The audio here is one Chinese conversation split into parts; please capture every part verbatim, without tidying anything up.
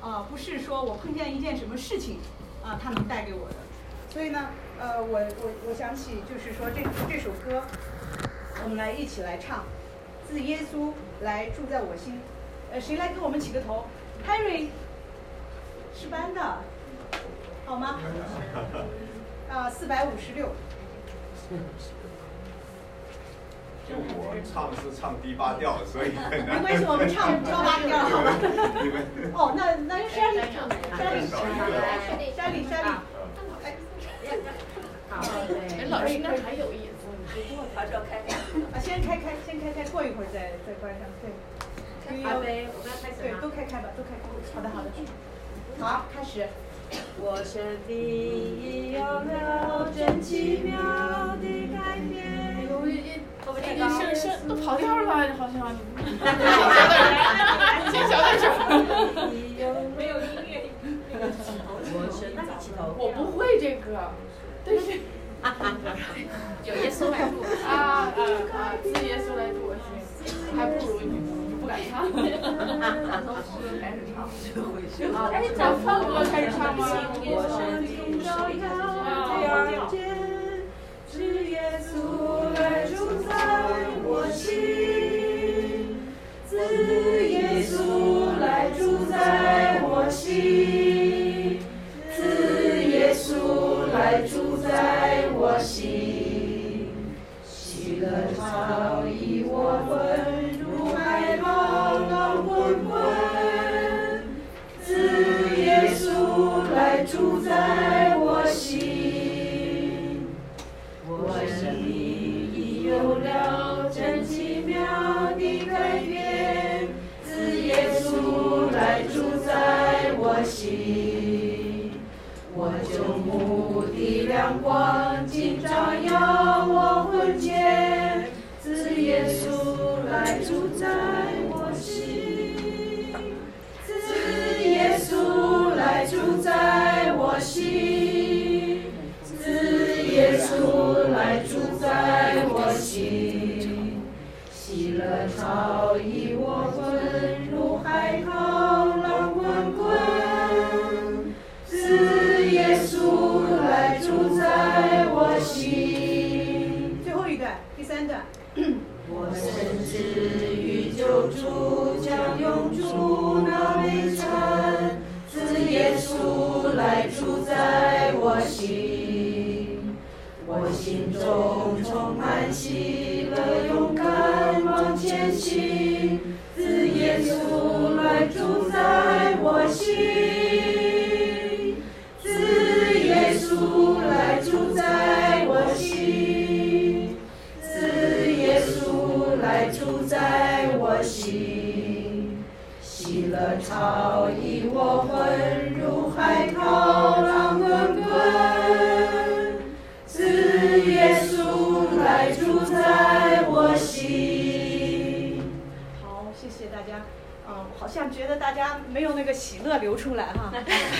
啊、呃，不是说我碰见一件什么事情啊、呃，它能带给我的。所以呢，呃，我我我想起就是说这这首歌，我们来一起来唱，自耶稣来住在我心。呃，谁来给我们起个头 ？Harry 是班的，好吗？啊，四百五十六。 就我唱是唱低八调，所以很难。 没关系，我们唱高八调，好吧？ 你们哦，那那山里，山里，山里，山里，哎， 好，哎，老师那还有意思，你过把手开开。 啊，先开开，先开开，过一会儿再再关上，对。 好呗，我们要开始对，都开开吧，都开开。好的，好的。好，开始。 我生命有了真奇妙的改变。 哎呦，一我们这个声声都跑调了，好像你。先小点声。 没有音乐。我生那你起头。 我不会这个，但是。有耶稣来住啊啊啊！自耶稣来住我心，还不如你。不敢唱，从诗开始唱，啊，哎，从副歌开始唱吗？ 我生命照耀见，是耶稣来住在我心，是耶稣来住在我心，是耶稣来住在我心，喜乐潮溢我魂。海浪浪滚滚，自耶稣来住在我心，我生命已有了真奇妙的改变，自耶稣来住在我心，我救母的亮光尽照耀我魂间，自耶稣来住在我心，自耶稣来住在我心，自耶稣来住在我心，喜乐潮溢我魂，如海涛浪滚滚，自耶稣来住在我心。 最后一段，第三段。 我深知与救主将永住那美城，自耶稣来住在我心，我心中充满喜乐，勇敢往前行，自耶稣来住在我心，自耶稣来住在我心，自耶稣来住在我心，喜乐潮溢我魂，如海涛浪滚滚，自耶稣来住在我心。 好，谢谢大家。嗯，好像觉得大家没有那个喜乐流出来哈。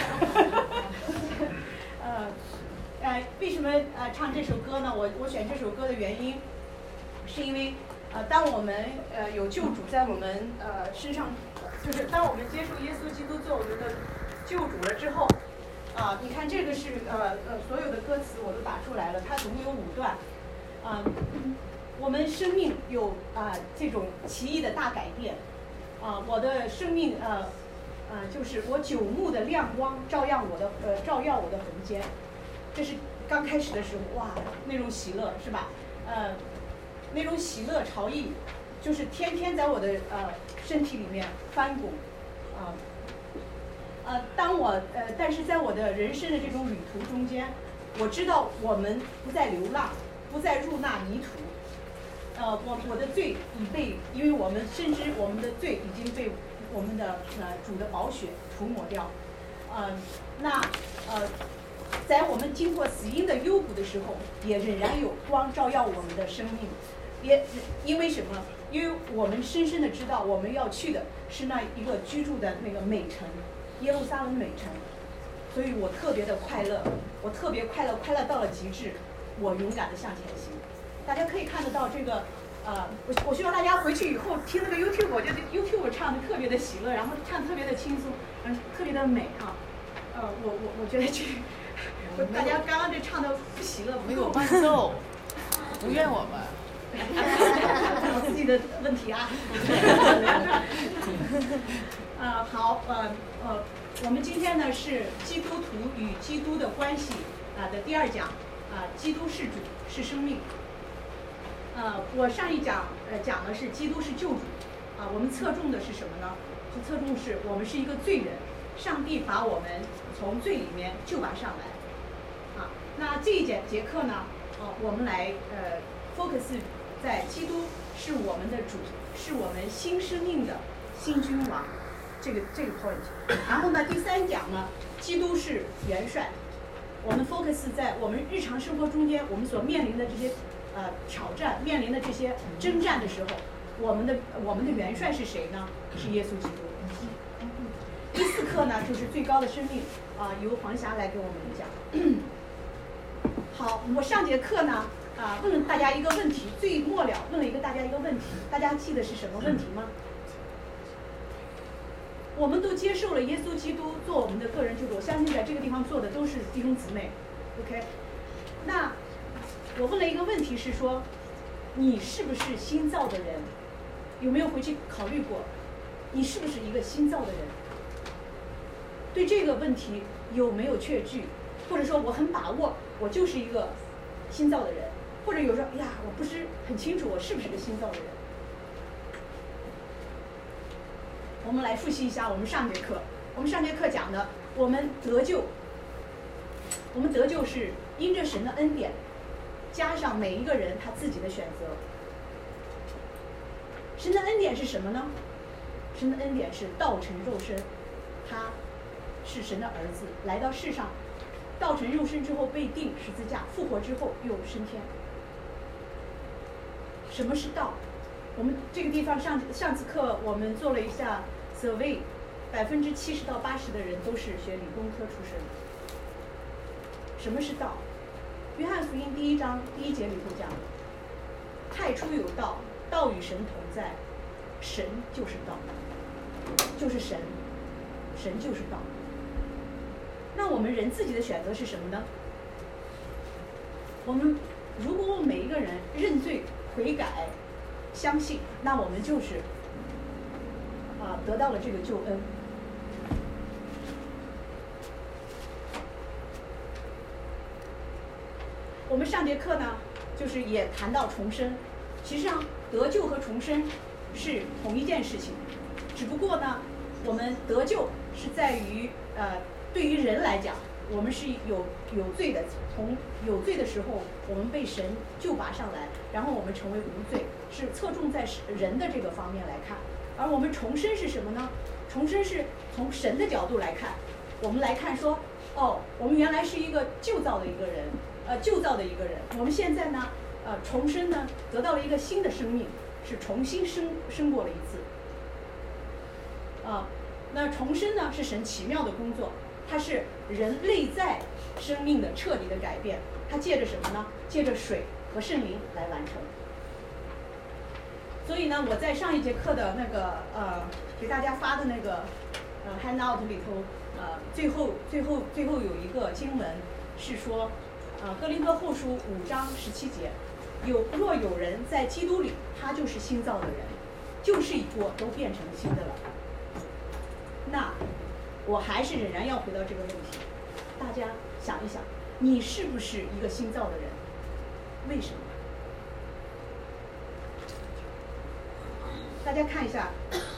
呃，呃，为什么呃唱这首歌呢？我我选这首歌的原因，是因为呃，当我们呃有救主在我们呃身上，就是当我们接受耶稣基督做我们的救主了之后，啊、呃，你看这个是呃呃所有的歌词我都打出来了，它总共有五段，啊、呃，我们生命有啊、呃、这种奇异的大改变。啊，我的生命呃呃，就是我九目的亮光照耀我的呃照耀我的魂间，这是刚开始的时候，哇，那种喜乐是吧？呃，那种喜乐潮溢，就是天天在我的呃身体里面翻滚，啊、呃，呃，当我呃，但是在我的人生的这种旅途中间，我知道我们不再流浪，不再入那迷途。呃，我我的罪已被，因为我们深知我们的罪已经被我们的呃主的宝血涂抹掉，呃，那呃，在我们经过死荫的幽谷的时候，也仍然有光照耀我们的生命，也因为什么？因为我们深深的知道我们要去的是那一个居住的那个美城，耶路撒冷美城，所以我特别的快乐，我特别快乐，快乐到了极致，我勇敢的向前行。大家可以看得到这个呃，我我希望大家回去以后听那个 YouTube， 我觉得 YouTube 唱的特别的喜乐，然后唱特别的轻松，嗯，特别的美啊。呃，我我我觉得这，我大家刚刚这唱的不喜乐， 没有伴奏，不怨我们。 我自己的问题啊。呃，好，呃呃，我们今天呢是基督徒与基督的关系啊、呃、的第二讲啊、呃，基督是主是生命。呃，我上一讲呃讲的是基督是救主啊、呃，我们侧重的是什么呢？就侧重是我们是一个罪人，上帝把我们从罪里面救拔上来啊。那这一节节课呢，呃，我们来呃 focus 在基督是我们的主，是我们新生命的新君王这个这个 point。然后呢，第三讲呢，基督是元帅，我们 focus 在我们日常生活中间我们所面临的这些呃挑战，面临的这些征战的时候，我们的我们的元帅是谁呢？是耶稣基督。第四课呢，就是最高的生命啊、呃，由黄霞来给我们讲。好，我上节课呢。啊，问了大家一个问题，最末了问了一个大家一个问题，大家记得是什么问题吗？我们都接受了耶稣基督做我们的个人救主，我相信在这个地方做的都是弟兄姊妹 ，OK？ 那我问了一个问题是说，你是不是新造的人？有没有回去考虑过，你是不是一个新造的人？对这个问题有没有确据，或者说我很把握，我就是一个新造的人？或者有时候，哎呀，我不是很清楚我是不是个新造的人。我们来复习一下我们上节课，我们上节课讲的，我们得救，我们得救是因着神的恩典，加上每一个人他自己的选择。神的恩典是什么呢？神的恩典是道成肉身，他是神的儿子，来到世上，道成肉身之后被钉十字架，复活之后又升天。什么是道？我们这个地方上上次课我们做了一下 survey， 百分之七十到八十的人都是学理工科出身。什么是道？约翰福音第一章第一节里头讲，太初有道，道与神同在，神就是道，就是神，神就是道。那我们人自己的选择是什么呢？我们如果我们每一个人认罪悔改相信，那我们就是啊得到了这个救恩。我们上节课呢就是也谈到重生，其实上得救和重生是同一件事情，只不过呢我们得救是在于呃对于人来讲，我们是有有罪的，从有罪的时候我们被神救拔上来，然后我们成为无罪，是侧重在人的这个方面来看。而我们重生是什么呢？重生是从神的角度来看，我们来看说，哦，我们原来是一个旧造的一个人，呃，旧造的一个人，我们现在呢，呃，重生呢，得到了一个新的生命，是重新生生过了一次。啊，那重生呢是神奇妙的工作。它是人内在生命的彻底的改变，它借着什么呢？借着水和圣灵来完成。所以呢，我在上一节课的那个呃给大家发的那个呃 handout 里头，呃最后最后最后有一个经文是说，呃哥林多后书五章十七节，有若有人在基督里，他就是新造的人，旧事已过，都变成新的了。那我还是仍然要回到这个问题，大家想一想，你是不是一个新造的人？为什么？大家看一下，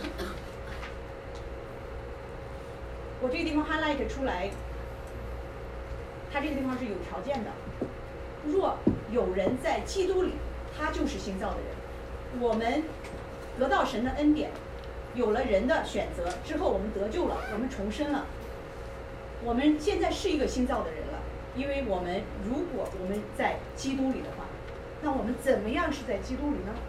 我这个地方 highlight 出来，它这个地方是有条件的。若有人在基督里，他就是新造的人。我们得到神的恩典，有了人的选择之后，我们得救了，我们重生了，我们现在是一个新造的人了。因为我们如果我们在基督里的话，那我们怎么样是在基督里呢？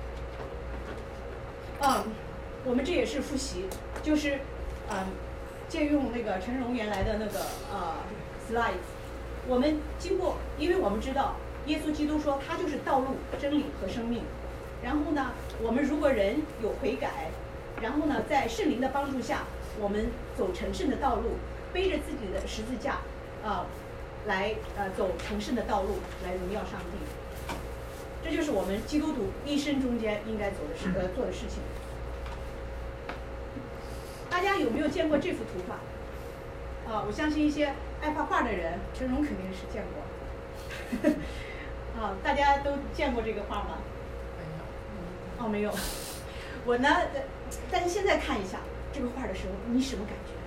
嗯，我们这也是复习，就是嗯，借用那个陈荣原来的那个呃 slides， 我们经过，因为我们知道耶稣基督说他就是道路、真理和生命， 然后呢，我们如果人有悔改，然后呢，在圣灵的帮助下，我们走成圣的道路，背着自己的十字架，啊、呃，来呃走成圣的道路，来荣耀上帝。这就是我们基督徒一生中间应该走的事，呃，做的事情。大家有没有见过这幅图画？啊，我相信一些爱画画的人，陈荣肯定是见过。啊，大家都见过这个画吗？没有。哦，没有。我呢，但是现在看一下这个画的时候，你什么感觉？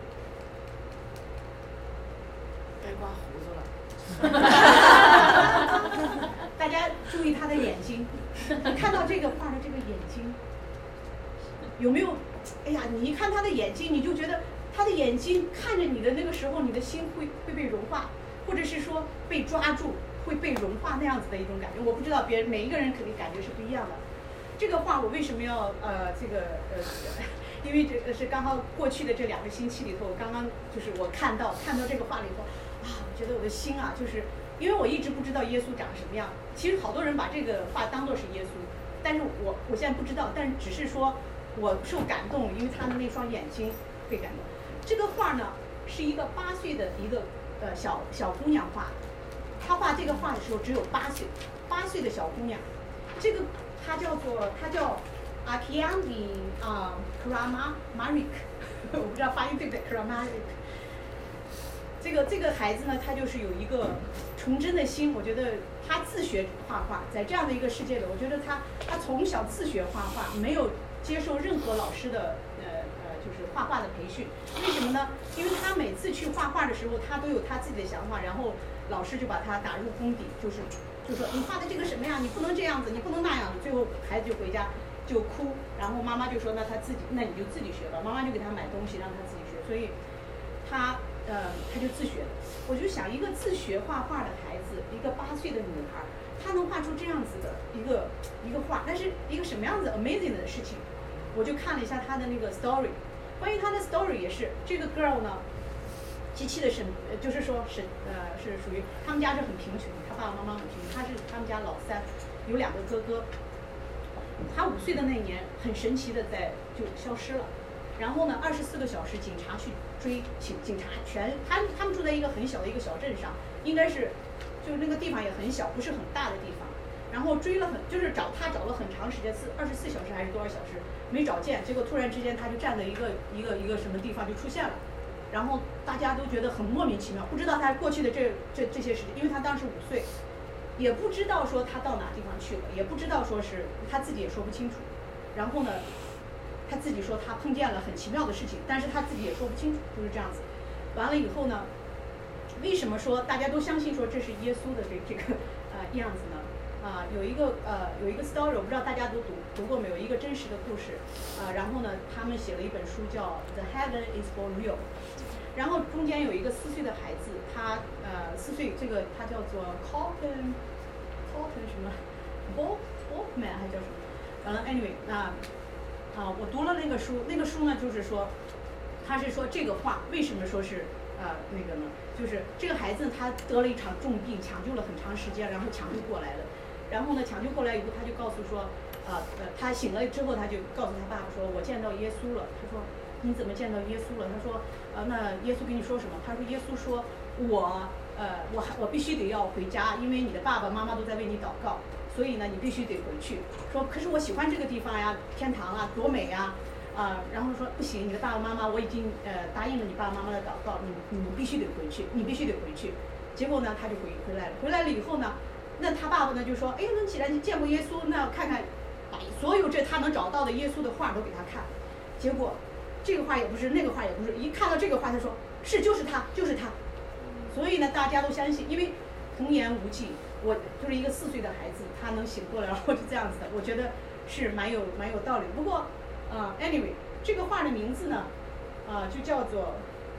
该刮胡子了。 大家注意他的眼睛，看到这个画的这个眼睛，有没有？哎呀，你一看他的眼睛，你就觉得他的眼睛看着你的那个时候，你的心会会被融化，或者是说被抓住，会被融化那样子的一种感觉。我不知道别人每一个人肯定感觉是不一样的。这个画我为什么要呃这个呃，因为这个是刚好过去的这两个星期里头，我刚刚就是我看到看到这个画里头啊，我觉得我的心啊，就是因为我一直不知道耶稣长什么样。其实好多人把这个画当作是耶稣，但是我我现在不知道，但只是说我受感动，因为他的那双眼睛被感动。这个画呢是一个八岁的一个呃小小姑娘画的，她画这个画的时候只有八岁，八岁的小姑娘，这个。他叫做他叫 Akiandi 啊 Kramaric， 我不知道发音对不对 Kramaric。这个这个孩子呢，他就是有一个纯真的心。我觉得他自学画画，在这样的一个世界里，我觉得他他从小自学画画，没有接受任何老师的呃呃就是画画的培训。为什么呢？因为他每次去画画的时候，他都有他自己的想法，然后老师就把他打入功底，就是。就说你画的这个什么呀？你不能这样子，你不能那样子。最后孩子就回家就哭，然后妈妈就说那他自己，那你就自己学吧。妈妈就给他买东西让他自己学，所以他呃他就自学了。我就想一个自学画画的孩子，一个八岁的女孩，她能画出这样子的一个一个画，那是一个什么样子 amazing 的事情。我就看了一下她的那个 story， 关于她的 story 也是这个 girl 呢。极其的神，就是说是呃是属于他们家是很贫穷，他爸爸妈妈很贫穷，他是他们家老三，有两个哥哥。他五岁的那一年，很神奇的在就消失了，然后呢，二十四个小时警察去追，警警察全他他们住在一个很小的一个小镇上，应该是就是那个地方也很小，不是很大的地方。然后追了很就是找他找了很长时间，四二十四小时还是多少小时没找见，结果突然之间他就站在一个一个一个什么地方就出现了。然后大家都觉得很莫名其妙，不知道他过去的这这这些事情，因为他当时五岁，也不知道说他到哪地方去了，也不知道说是他自己也说不清楚。然后呢，他自己说他碰见了很奇妙的事情，但是他自己也说不清楚，就是这样子。完了以后呢，为什么说大家都相信说这是耶稣的这这个呃样子呢？啊、呃，有一个呃有一个 story， 我不知道大家都读读过没有，一个真实的故事。啊、呃，然后呢，他们写了一本书叫《The Heaven Is for Real》。然后中间有一个四岁的孩子，他呃四岁，这个他叫做 Cotton Cotton 什么 Bob Bobman 还叫什么？完了 anyway 那啊、呃、我读了那个书，那个书呢就是说，他是说这个话为什么说是呃那个呢？就是这个孩子他得了一场重病，抢救了很长时间，然后抢救过来了。然后呢抢救过来以后，他就告诉说，呃呃他醒了之后，他就告诉他爸爸说，我见到耶稣了。他说。你怎么见到耶稣了？他说，呃，那耶稣跟你说什么？他说，耶稣说，我，呃，我我必须得要回家，因为你的爸爸妈妈都在为你祷告，所以呢，你必须得回去。说，可是我喜欢这个地方呀，天堂啊，多美呀，啊、呃，然后说不行，你的爸爸妈妈我已经呃答应了你爸爸妈妈的祷告，你你必须得回去，你必须得回去。结果呢，他就回回来了，回来了以后呢，那他爸爸呢就说，哎，那既然你见过耶稣，那看看，把所有这他能找到的耶稣的画都给他看，结果。这个画也不是，那个画也不是，一看到这个画，他说是就是他，就是他。所以呢，大家都相信，因为童言无忌，我就是一个四岁的孩子，他能醒过来，然后是这样子的，我觉得是蛮有蛮有道理。不过，啊、呃、，anyway， 这个画的名字呢，啊、呃，就叫做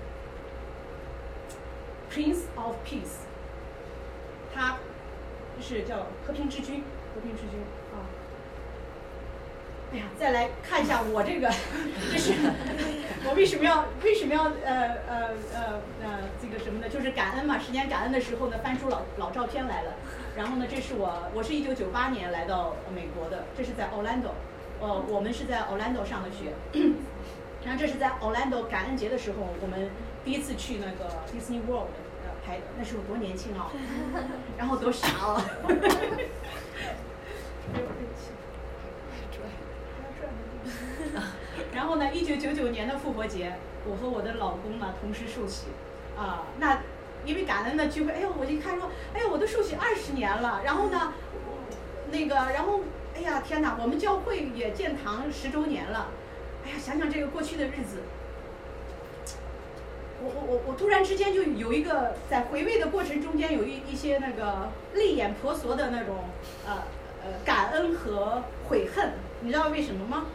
Prince of Peace， 他是叫和平之君，和平之君啊。 哎呀，再来看一下我这个，就是我为什么要为什么要呃呃呃呃这个什么呢？就是感恩嘛，十年感恩的时候呢，翻出老老照片来了。然后呢，这是我我是一九九八年来到美国的，这是在 Orlando， 呃，我们是在 Orlando 上的学。然后这是在 Orlando 感恩节的时候，我们第一次去那个 Disney World 呃拍的，那时候多年轻啊，然后多傻啊。然后呢，一九九九年的复活节，我和我的老公呢同时受洗，啊、呃，那因为感恩的聚会，哎呦，我一看说，哎呦，我都受洗二十年了，然后呢，那个，然后，哎呀，天哪，我们教会也建堂十周年了，哎呀，想想这个过去的日子，我我我我突然之间就有一个在回味的过程中间有一一些那个泪眼婆娑的那种呃呃感恩和悔恨，你知道为什么吗？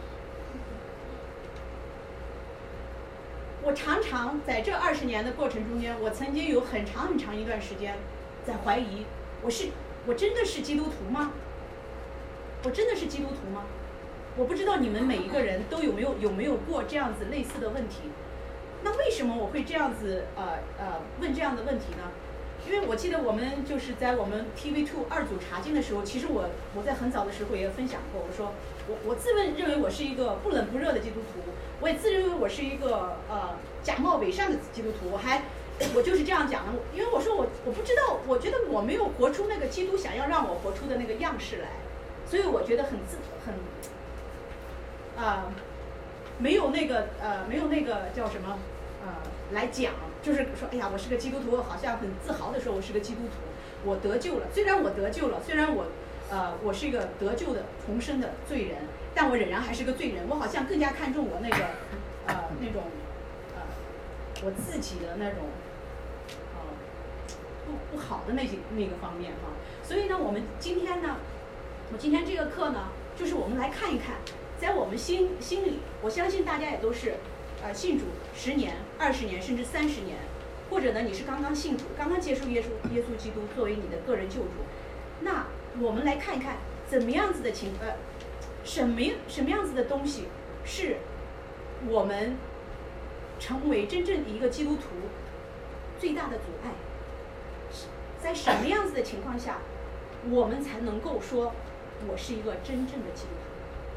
我常常在这二十年的过程中间，我曾经有很长很长一段时间在怀疑，我是我真的是基督徒吗？我真的是基督徒吗？我不知道你们每一个人都有没有有没有过这样子类似的问题。那为什么我会这样子呃呃问这样的问题呢？因为我记得我们就是在我们 T V 二 二组查经的时候，其实我我在很早的时候也分享过，我说我我自问认为我是一个不冷不热的基督徒，我也自认为我是一个呃假冒伪善的基督徒，我还我就是这样讲的，因为我说我我不知道，我觉得我没有活出那个基督想要让我活出的那个样式来，所以我觉得很自很啊、呃、没有那个呃没有那个叫什么呃来讲。就是说，哎呀，我是个基督徒，好像很自豪的说，我是个基督徒，我得救了。虽然我得救了，虽然我，呃，我是一个得救的重生的罪人，但我仍然还是个罪人。我好像更加看重我那个，呃，那种，呃，我自己的那种，呃，不不好的那些那个方面哈。所以呢，我们今天呢，我今天这个课呢，就是我们来看一看，在我们心心里，我相信大家也都是。呃，信主十年、二十年，甚至三十年，或者呢，你是刚刚信主，刚刚接受耶稣耶稣基督作为你的个人救主，那我们来看一看，怎么样子的情呃，什么什么样子的东西是我们成为真正的一个基督徒最大的阻碍？在什么样子的情况下，我们才能够说我是一个真正的基督徒？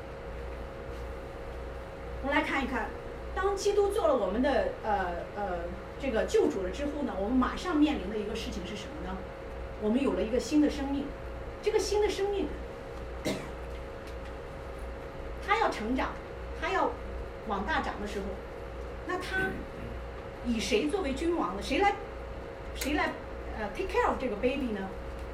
我们来看一看。当基督做了我们的呃呃这个救主了之后呢，我们马上面临的一个事情是什么呢？我们有了一个新的生命，这个新的生命，他要成长，他要往大长的时候，那他以谁作为君王呢？谁来谁来呃 take care of 这个 baby 呢？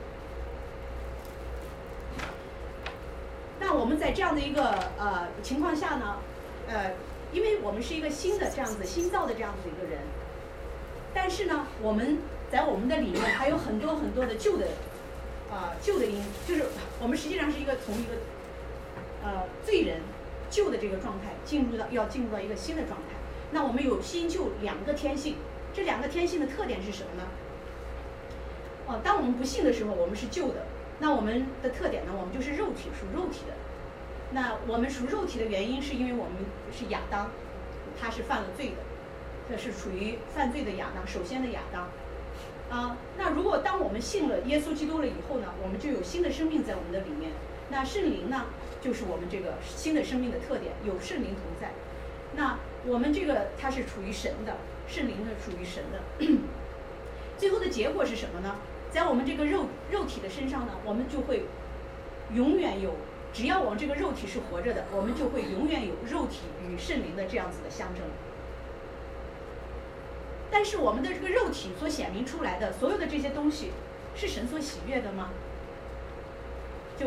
那我们在这样的一个呃情况下呢，呃。因为我们是一个新的这样子新造的这样子的一个人，但是呢，我们在我们的里面还有很多很多的旧的，啊、呃、旧的因，就是我们实际上是一个从一个呃罪人旧的这个状态进入到要进入到一个新的状态。那我们有新旧两个天性，这两个天性的特点是什么呢？哦、呃，当我们不信的时候，我们是旧的，那我们的特点呢，我们就是肉体，属肉体的。那我们属肉体的原因，是因为我们是亚当，他是犯了罪的，这是属于犯罪的亚当，首先的亚当。啊，那如果当我们信了耶稣基督了以后呢，我们就有新的生命在我们的里面。那圣灵呢，就是我们这个新的生命的特点，有圣灵同在。那我们这个它是处于神的，圣灵呢属于神的。最后的结果是什么呢？在我们这个肉肉体的身上呢，我们就会永远有。只要我们这个肉体是活着的，我们就会永远有肉体与圣灵的这样子的相争。但是我们的这个肉体所显明出来的所有的这些东西，是神所喜悦的吗？就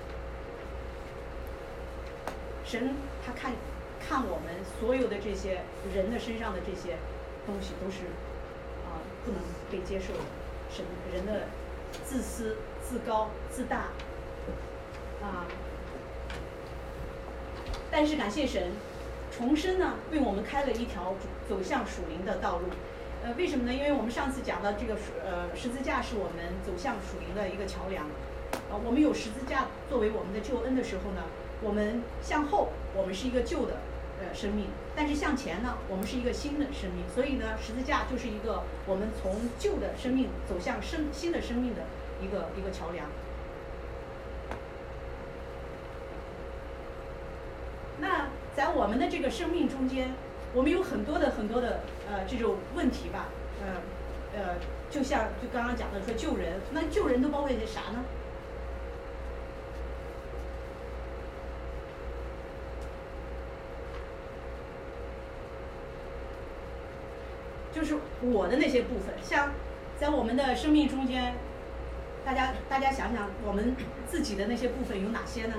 神他看看我们所有的这些人的身上的这些东西都是啊、呃、不能被接受的，神人的自私、自高、自大啊。但是感谢神，重生呢为我们开了一条走向属灵的道路。呃，为什么呢？因为我们上次讲到这个呃十字架是我们走向属灵的一个桥梁。呃，我们有十字架作为我们的救恩的时候呢， 我们向后，我们是一个旧的呃生命，但是向前呢，我们是一个新的生命。所以呢，十字架就是一个我们从旧的生命走向生新的生命的一个一个桥梁。那在我们的这个生命中间，我们有很多的很多的呃这种问题吧，呃呃，就像就刚刚讲的说救人，那救人都包括一些啥呢？就是我的那些部分，像在我们的生命中间，大家大家想想，我们自己的那些部分有哪些呢？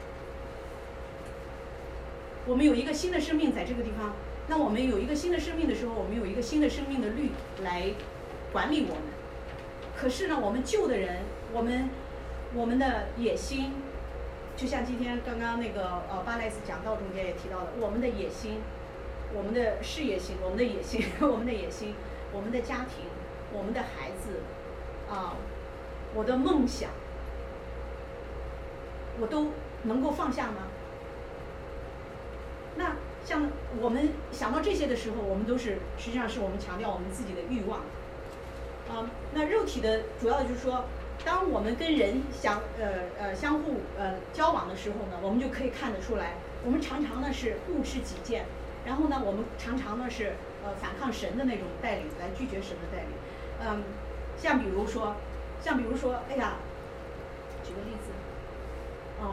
我们有一个新的生命在这个地方，那我们有一个新的生命的时候，我们有一个新的生命的律来管理我们。可是呢，我们旧的人，我们我们的野心，就像今天刚刚那个呃巴莱斯讲道中间也提到的，我们的野心，我们的事业心，我们的野心，我们的野心，我们的家庭，我们的孩子，啊，我的梦想，我都能够放下吗？那像我们想到这些的时候，我们都是实际上是我们强调我们自己的欲望。啊，那肉体的主要就是说，当我们跟人相呃呃相互呃交往的时候呢，我们就可以看得出来，我们常常呢是固执己见，然后呢我们常常呢是呃反抗神的那种带领，来拒绝神的带领。嗯，像比如说，像比如说，哎呀，举个例子，哦。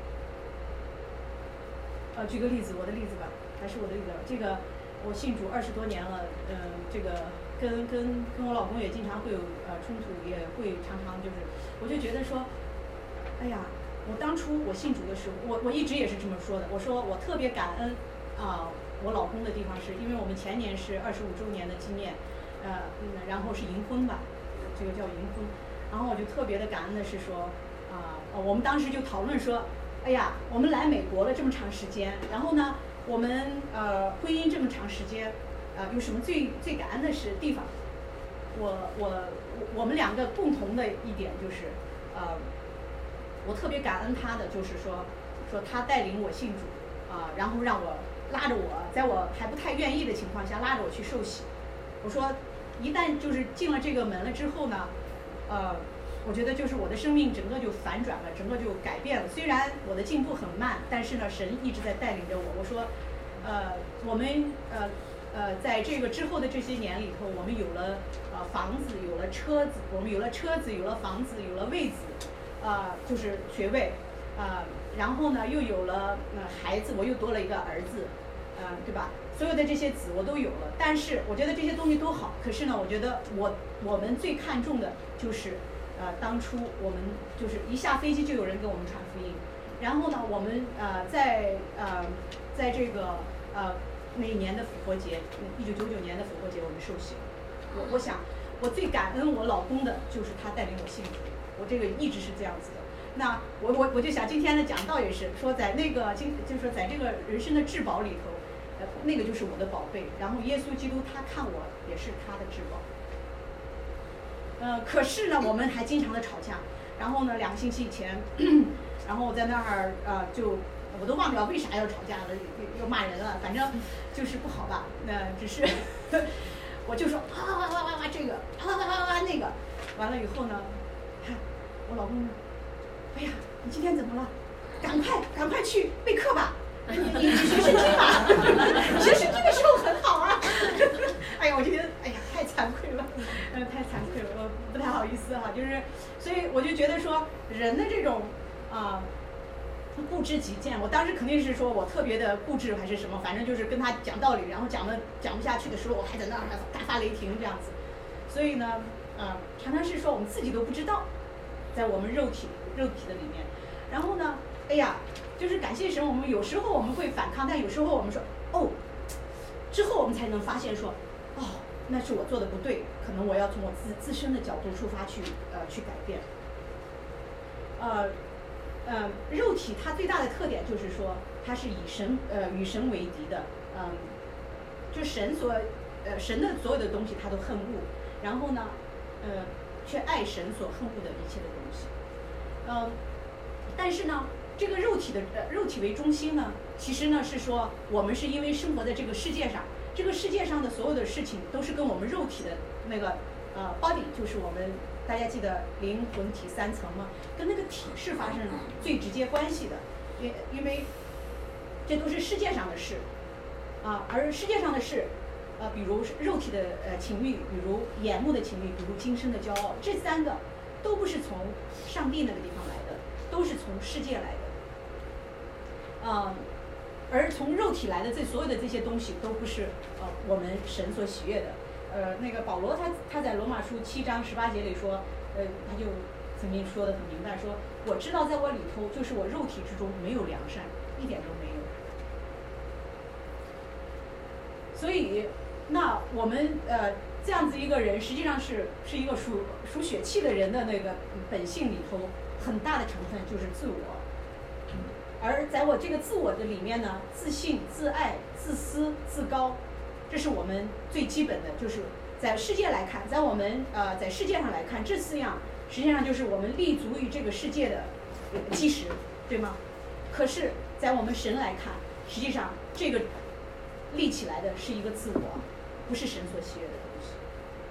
呃，举个例子，我的例子吧，还是我的例子。这个我信主二十多年了，嗯、呃，这个跟跟跟我老公也经常会有呃冲突，也会常常就是，我就觉得说，哎呀，我当初我信主的时候，我我一直也是这么说的，我说我特别感恩啊、呃，我老公的地方是因为我们前年是二十五周年的纪念，呃，嗯，然后是银婚吧，这个叫银婚，然后我就特别的感恩的是说，啊、呃，我们当时就讨论说。哎呀，我们来美国了这么长时间，然后呢，我们呃婚姻这么长时间，呃有什么最最感恩的是地方？我我我们两个共同的一点就是，呃，我特别感恩他的就是说，说他带领我信主啊、呃，然后让我拉着我，在我还不太愿意的情况下拉着我去受洗。我说，一旦就是进了这个门了之后呢，呃。我觉得就是我的生命整个就反转了，整个就改变了。虽然我的进步很慢，但是呢，神一直在带领着我。我说，呃，我们呃呃，在这个之后的这些年里头，我们有了呃房子，有了车子，我们有了车子，有了房子，有了位子，啊、呃，就是学位，啊、呃，然后呢，又有了呃孩子，我又多了一个儿子，呃，对吧？所有的这些子我都有了，但是我觉得这些东西都好，可是呢，我觉得我我们最看重的就是。呃，当初我们就是一下飞机就有人给我们传福音，然后呢，我们呃在呃在这个呃那一年的复活节，一九九九年的复活节，我们受洗。我我想，我最感恩我老公的就是他带领我信主，我这个一直是这样子的。那我我我就想今天的讲道也是说，在那个今就是说在这个人生的至宝里头，呃那个就是我的宝贝，然后耶稣基督他看我也是他的至宝。呃，可是呢，我们还经常的吵架。然后呢，两个星期以前，然后我在那儿呃，就我都忘掉为啥要吵架了，又骂人了，反正就是不好吧。那、呃、只是我就说哇哇哇哇哇这个，哇哇哇哇那个，完了以后呢，看我老公，哎呀，你今天怎么了？赶快赶快去备课吧。你你你学圣经吧，学圣经的时候很好啊。哎呀，我就觉得，哎呀，太惭愧了，嗯，太惭愧了，我不太好意思哈、啊。就是，所以我就觉得说，人的这种啊、呃、固执己见，我当时肯定是说我特别的固执还是什么，反正就是跟他讲道理，然后讲的讲不下去的时候，我还在那儿大发雷霆这样子。所以呢，啊、呃，常常是说我们自己都不知道，在我们肉体肉体的里面，然后呢，哎呀。就是感谢神，我们有时候我们会反抗，但有时候我们说哦，之后我们才能发现说，哦，那是我做的不对，可能我要从我自自身的角度出发去呃去改变。呃呃，肉体它最大的特点就是说，它是以神呃与神为敌的，嗯、呃，就神所呃神的所有的东西它都恨恶，然后呢，呃，却爱神所恨恶的一切的东西，嗯、呃，但是呢。 这个肉体的呃肉体为中心呢，其实呢是说我们是因为生活在这个世界上，这个世界上的所有的事情都是跟我们肉体的那个呃 body， 就是我们大家记得灵魂体三层吗？跟那个体是发生最直接关系的，因因为这都是世界上的事啊，而世界上的事。呃，比如肉体的呃情欲，比如眼目的情欲，比如今生的骄傲，这三个都不是从上帝那个地方来的，都是从世界来的。啊、呃，而从肉体来的这所有的这些东西都不是呃我们神所喜悦的。呃，那个保罗他他在罗马书七章十八节里说，呃，他就曾经说得很明白，说我知道在我里头，就是我肉体之中没有良善，一点都没有。所以。那我们呃这样子一个人，实际上是是一个属属血气的人的那个本性里头，很大的成分就是自我。而在我这个自我的里面呢，自信、自爱、自私、自高，这是我们最基本的，就是在世界来看，在我们呃在世界上来看，这四样实际上就是我们立足于这个世界的基石，对吗？可是，在我们神来看，实际上这个立起来的是一个自我。不是神所喜悦的东西，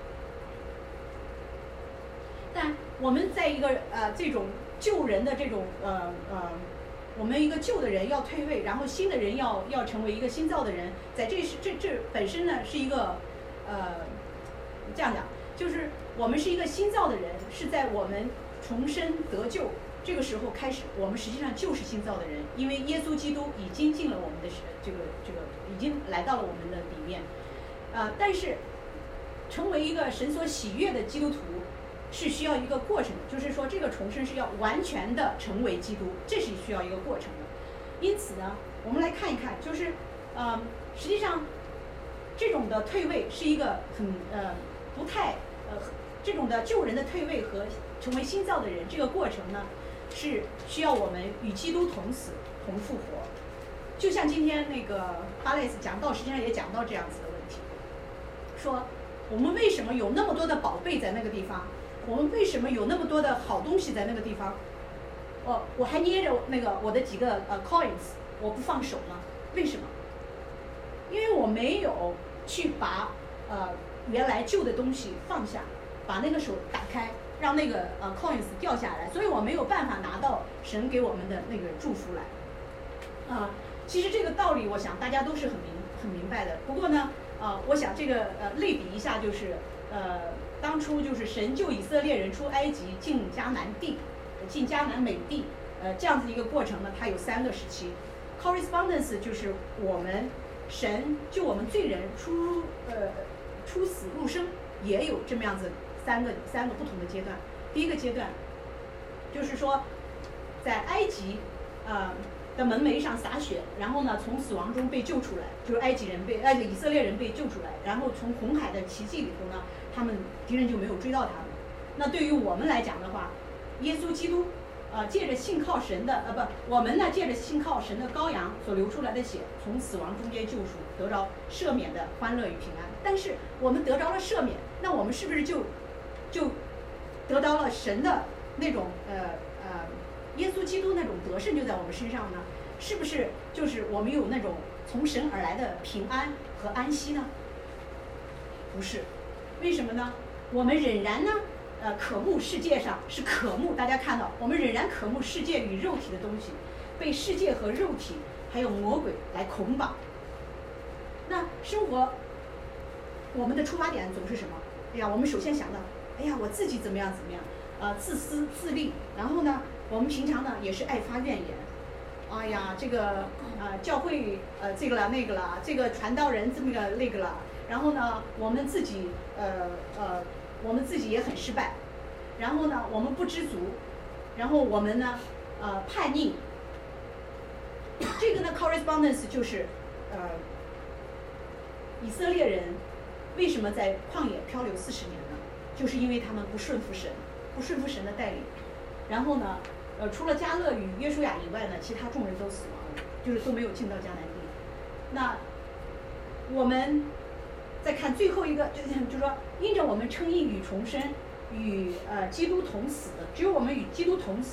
但我们在一个呃这种旧人的这种呃呃，我们一个旧的人要退位，然后新的人要要成为一个新造的人，在这是这这本身呢是一个呃这样讲，就是我们是一个新造的人，是在我们重生得救这个时候开始，我们实际上就是新造的人，因为耶稣基督已经进了我们的这个这个已经来到了我们的里面。呃，但是成为一个神所喜悦的基督徒是需要一个过程的，就是说这个重生是要完全的成为基督，这是需要一个过程的。因此呢，我们来看一看，就是呃，实际上这种的退位是一个很呃不太呃这种的旧人的退位和成为新造的人这个过程呢，是需要我们与基督同死同复活。就像今天那个巴雷斯讲道，实际上也讲到这样子的问题。说我们为什么有那么多的宝贝在那个地方？我们为什么有那么多的好东西在那个地方？哦，我还捏着那个我的几个呃 coins， 我不放手呢？为什么？因为我没有去把呃原来旧的东西放下，把那个手打开，让那个呃 coins 掉下来，所以我没有办法拿到神给我们的那个祝福来。啊、呃，其实这个道理，我想大家都是很明很明白的。不过呢。呃，我想这个呃类比一下，就是呃当初就是神救以色列人出埃及进迦南地，进迦南美地，呃这样子一个过程呢，它有三个时期。correspondence 就是我们神救我们罪人出呃出死入生，也有这么样子三个三个不同的阶段。第一个阶段就是说在埃及呃的门楣上洒血，然后呢从死亡中被救出来，就是埃及人被呃以色列人被救出来，然后从红海的奇迹里头呢，他们敌人就没有追到他们。那对于我们来讲的话，耶稣基督呃借着信靠神的呃不，我们呢借着信靠神的羔羊所流出来的血，从死亡中间救赎，得着赦免的欢乐与平安。但是我们得着了赦免，那我们是不是就就得到了神的那种呃呃耶稣基督那种得胜就在我们身上呢？是不是就是我们有那种从神而来的平安和安息呢？不是，为什么呢？我们仍然呢，呃，渴慕世界上是渴慕，大家看到，我们仍然渴慕世界与肉体的东西，被世界和肉体还有魔鬼来捆绑。那生活，我们的出发点总是什么？哎呀，我们首先想到，哎呀，我自己怎么样怎么样，呃，自私自利，然后呢？我们平常呢也是爱发怨言，哎呀，这个呃教会呃这个了那个了，这个传道人这么个那个了，然后呢我们自己呃呃我们自己也很失败，然后呢我们不知足，然后我们呢呃叛逆，这个呢 correspondence 就是呃以色列人为什么在旷野漂流四十年呢？就是因为他们不顺服神，不顺服神的带领，然后呢。呃，除了迦勒与约书亚以外呢，其他众人都死亡了，就是都没有进到迦南地。那我们再看最后一个，就是就是说，因着我们称义与重生，与呃基督同死，只有我们与基督同死，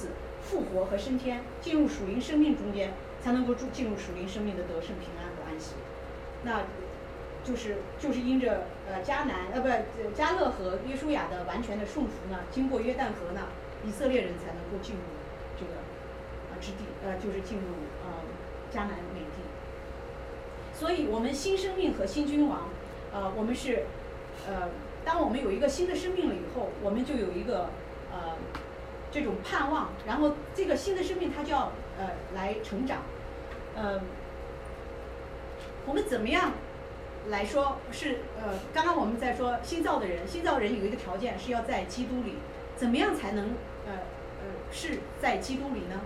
复活和升天，进入属灵生命中间，才能够进入属灵生命的得胜、平安和安息。那就是就是因着呃迦南呃不迦勒和约书亚的完全的顺服呢，经过约旦河呢，以色列人才能够进入这个呃之地，呃就是进入呃迦南美地。所以我们新生命和新君王，呃我们是呃当我们有一个新的生命了以后，我们就有一个呃这种盼望，然后这个新的生命它就要呃来成长，呃我们怎么样来说是呃，刚刚我们在说新造的人，新造的人有一个条件是要在基督里，怎么样才能呃呃是在基督里呢？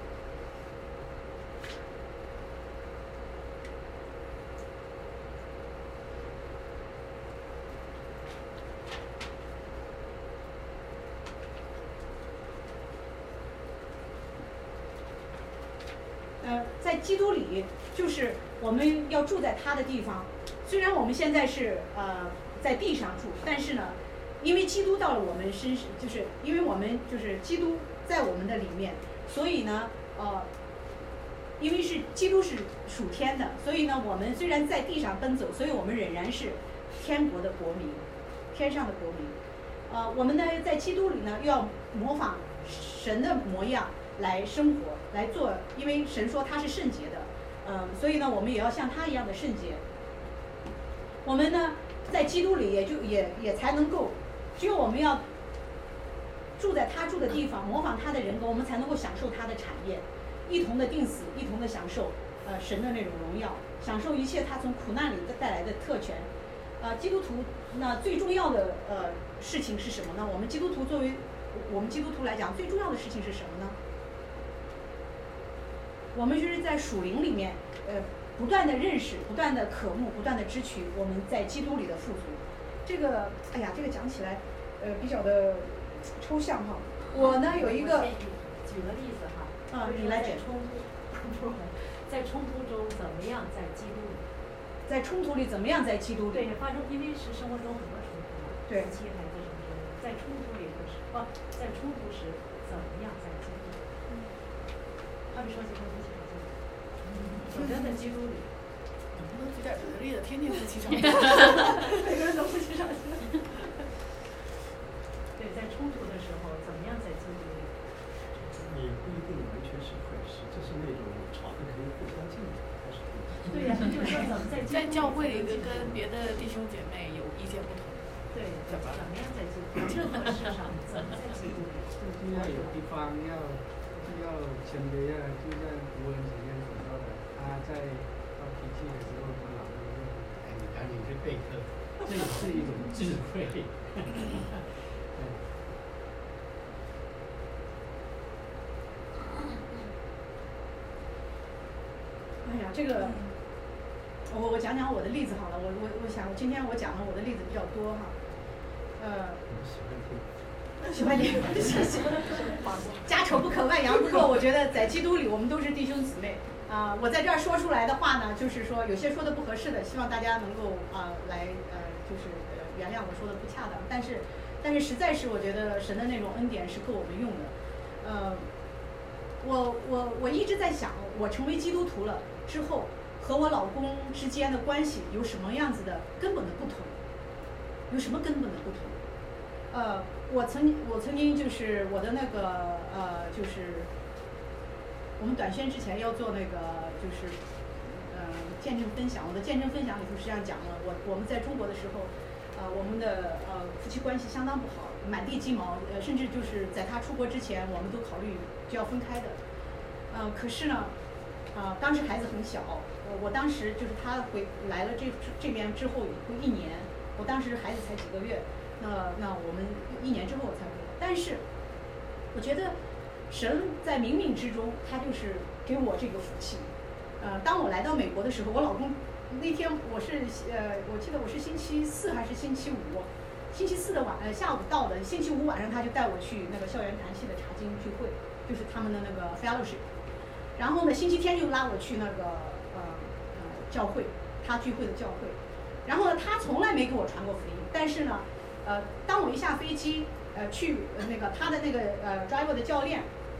呃，在基督里，就是我们要住在他的地方。虽然我们现在是呃在地上住，但是呢，因为基督到了我们身上，就是因为我们就是基督在我们的里面，所以呢，呃，因为是基督是属天的，所以呢，我们虽然在地上奔走，所以我们仍然是天国的国民，天上的国民。呃，我们呢在基督里呢，又要模仿神的模样来生活，来做，因为神说他是圣洁的，嗯、呃，所以呢，我们也要像他一样的圣洁。我们呢，在基督里也就也也才能够，只有我们要住在他住的地方，模仿他的人格，我们才能够享受他的产业，一同的定死，一同的享受呃神的那种荣耀，享受一切他从苦难里带来的特权。呃，基督徒那最重要的呃事情是什么呢？我们基督徒作为我们基督徒来讲，最重要的事情是什么呢？我们就是在属灵里面，呃。不断的认识，不断的渴慕，不断的支取我们在基督里的富足。这个，哎呀，这个讲起来，呃，比较的抽象哈。我呢有一个， 举个例子哈， 啊，你来讲。 冲突，在冲突中怎么样在基督里？ 在冲突里怎么样在基督里？ 对，发生，因为是生活中很多冲突嘛， 对， 夫妻孩子什么之类的，在冲突里的时候，在冲突时怎么样在基督里？嗯，好比说结婚夫妻。首先在基督里， 能不能举点别的例子？天天夫妻吵架， 每个人都夫妻吵架。对，在冲突的时候，怎么样在基督里？ 也不一定完全是坏事，这是那种吵得可以互相敬的，还是对呀，就是说怎么在在教会里跟跟别的弟兄姐妹有意见不同。 对，怎么怎么样在基督里？任何事上怎么在基督里？ 就要有地方要就要谦卑啊，就像古人之间所说的。他在发脾气的时候，他老是说：“哎，你赶紧去备课。”这也是一种智慧。 哎呀，这个，我我讲讲我的例子好了。我我我想，今天我讲的我的例子比较多哈。呃，喜欢听，喜欢听，家丑不可外扬。不过我觉得在基督里，我们都是弟兄姊妹。啊、呃，我在这儿说出来的话呢，就是说有些说的不合适的，希望大家能够啊、呃、来呃就是呃原谅我说的不恰当，但是但是实在是我觉得神的那种恩典是够我们用的。呃，我我我一直在想，我成为基督徒了之后，和我老公之间的关系有什么样子的根本的不同？有什么根本的不同？呃，我曾我曾经就是我的那个呃就是。我们短宣之前要做那个就是，呃，见证分享。我的见证分享里头实际上讲了，我我们在中国的时候，呃，我们的呃夫妻关系相当不好，满地鸡毛，呃，甚至就是在他出国之前，我们都考虑就要分开的。呃，可是呢，啊、呃，当时孩子很小，我我当时就是他回来了这这边之后会一年，我当时孩子才几个月，那那我们一年之后我才回来，但是我觉得。神在冥冥之中，他就是给我这个福气。呃，当我来到美国的时候，我老公那天我是呃，我记得我是星期四还是星期五，星期四的晚呃下午到的，星期五晚上他就带我去那个校园团契的查经聚会，就是他们的那个 fellowship。然后呢，星期天就拉我去那个呃呃教会，他聚会的教会。然后呢，他从来没给我传过福音，但是呢，呃，当我一下飞机。呃，去呃那个他的那个呃 driver 的教练，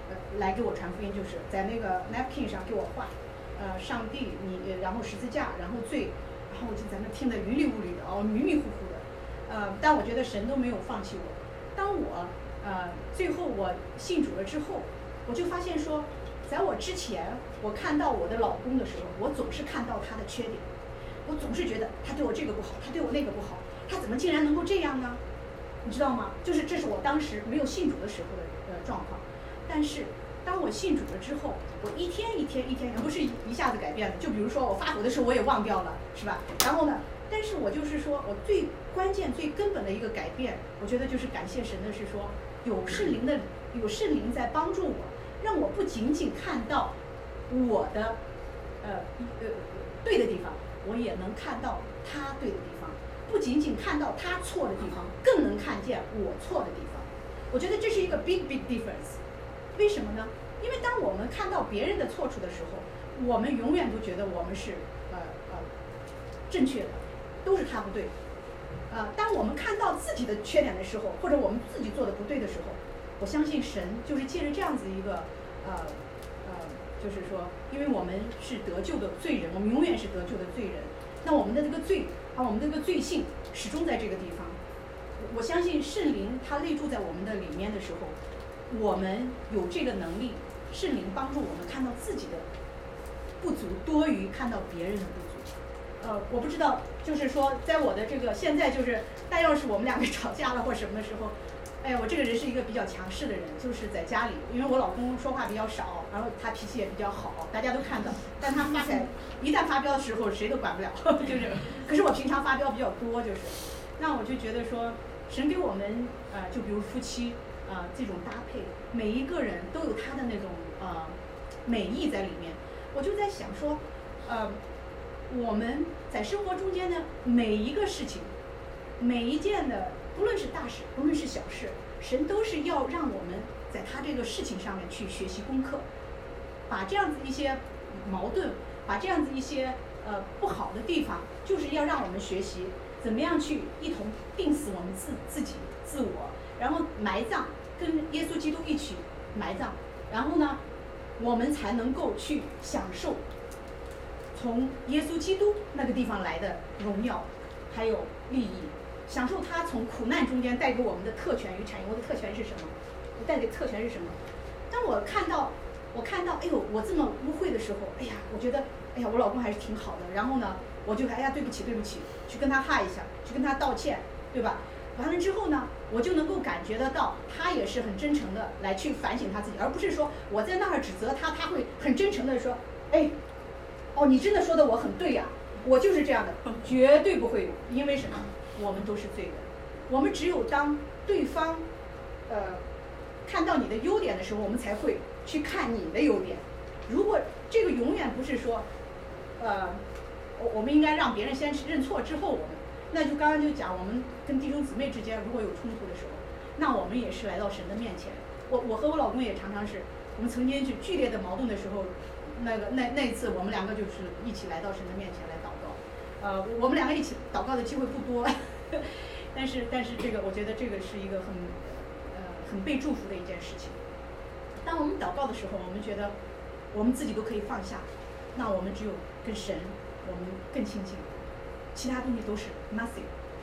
呃来给我传福音，就是在那个 napkin 上给我画，呃，上帝你，然后十字架，然后罪，然后我就在那听得云里雾里的，哦，迷迷糊糊的，呃，但我觉得神都没有放弃我。当我呃最后我信主了之后，我就发现说，在我之前，我看到我的老公的时候，我总是看到他的缺点，我总是觉得他对我这个不好，他对我那个不好，他怎么竟然能够这样呢？你知道吗？就是这是我当时没有信主的时候的呃状况。但是当我信主了之后，我一天一天一天，不是一下子改变的。就比如说我发火的时候，我也忘掉了，是吧？然后呢，但是我就是说我最关键、最根本的一个改变，我觉得就是感谢神的是说，有圣灵的有圣灵在帮助我，让我不仅仅看到我的呃呃对的地方，我也能看到他对的地方。不仅仅看到他错的地方，更能看见我错的地方。我觉得这是一个 big big difference。为什么呢？因为当我们看到别人的错处的时候，我们永远都觉得我们是呃呃正确的，都是他不对。呃，当我们看到自己的缺点的时候，或者我们自己做的不对的时候，我相信神就是借着这样子一个呃呃，就是说，因为我们是得救的罪人，我们永远是得救的罪人。那我们的这个罪，啊，我们这个罪性始终在这个地方。我相信圣灵他内住在我们的里面的时候，我们有这个能力，圣灵帮助我们看到自己的不足，多于看到别人的不足。呃，我不知道，就是说，在我的这个现在就是，但要是我们两个吵架了或什么的时候，哎，我这个人是一个比较强势的人，就是在家里，因为我老公说话比较少，然后他脾气也比较好，大家都看到，但他发财一旦发飙的时候，谁都管不了，就是。可是我平常发飙比较多，就是，那我就觉得说，神给我们呃，就比如夫妻啊、呃、这种搭配，每一个人都有他的那种呃美意在里面。我就在想说，呃，我们在生活中间呢，每一个事情，每一件的。不论是大事，不论是小事，神都是要让我们在他这个事情上面去学习功课，把这样子一些矛盾，把这样子一些呃不好的地方，就是要让我们学习怎么样去一同钉死我们自自己自我，然后埋葬，跟耶稣基督一起埋葬，然后呢，我们才能够去享受从耶稣基督那个地方来的荣耀，还有利益。享受他从苦难中间带给我们的特权与产业。我的特权是什么？我带给特权是什么？当我看到，我看到，哎呦，我这么污秽的时候，哎呀，我觉得，哎呀，我老公还是挺好的。然后呢，我就哎呀，对不起，对不起，去跟他哈一下，去跟他道歉，对吧？完了之后呢，我就能够感觉得到，他也是很真诚的来去反省他自己，而不是说我在那儿指责他，他会很真诚的说，哎，哦，你真的说的我很对呀、啊，我就是这样的，绝对不会有，因为什么？我们都是罪人，我们只有当对方，呃，看到你的优点的时候，我们才会去看你的优点。如果这个永远不是说，呃，我我们应该让别人先认错之后，我们，那就刚刚就讲，我们跟弟兄姊妹之间如果有冲突的时候，那我们也是来到神的面前。我我和我老公也常常是，我们曾经去剧烈的矛盾的时候，那个那那一次我们两个就是一起来到神的面前来祷告。呃，我们两个一起祷告的机会不多，但是但是这个我觉得这个是一个很呃很被祝福的一件事情。当我们祷告的时候，我们觉得我们自己都可以放下，那我们只有跟神我们更亲近，其他东西都是 nothing。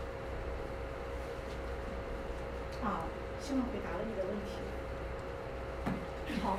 啊，希望回答了你的问题。好，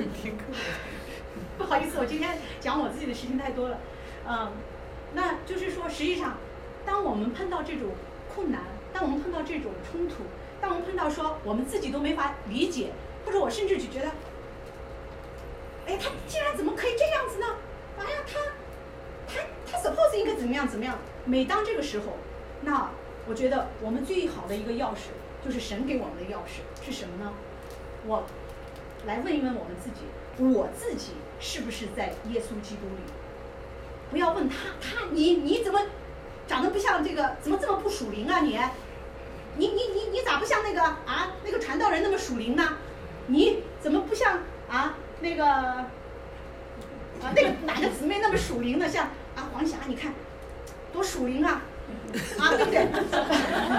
不好意思，我今天讲我自己的事情太多了，嗯。那就是说，实际上，当我们碰到这种困难，当我们碰到这种冲突，当我们碰到说我们自己都没法理解，或者我甚至就觉得，哎，他竟然怎么可以这样子呢？哎呀，他，他，他 suppose 应该怎么样怎么样？每当这个时候，那我觉得我们最好的一个钥匙，就是神给我们的钥匙是什么呢？我来问一问我们自己，我自己是不是在耶稣基督里？不要问他，他你你怎么长得不像这个？怎么这么不属灵啊你？你你你你咋不像那个啊那个传道人那么属灵呢？你怎么不像啊那个啊那个哪个姊妹那么属灵呢？像啊黄霞，你看多属灵啊啊对不对？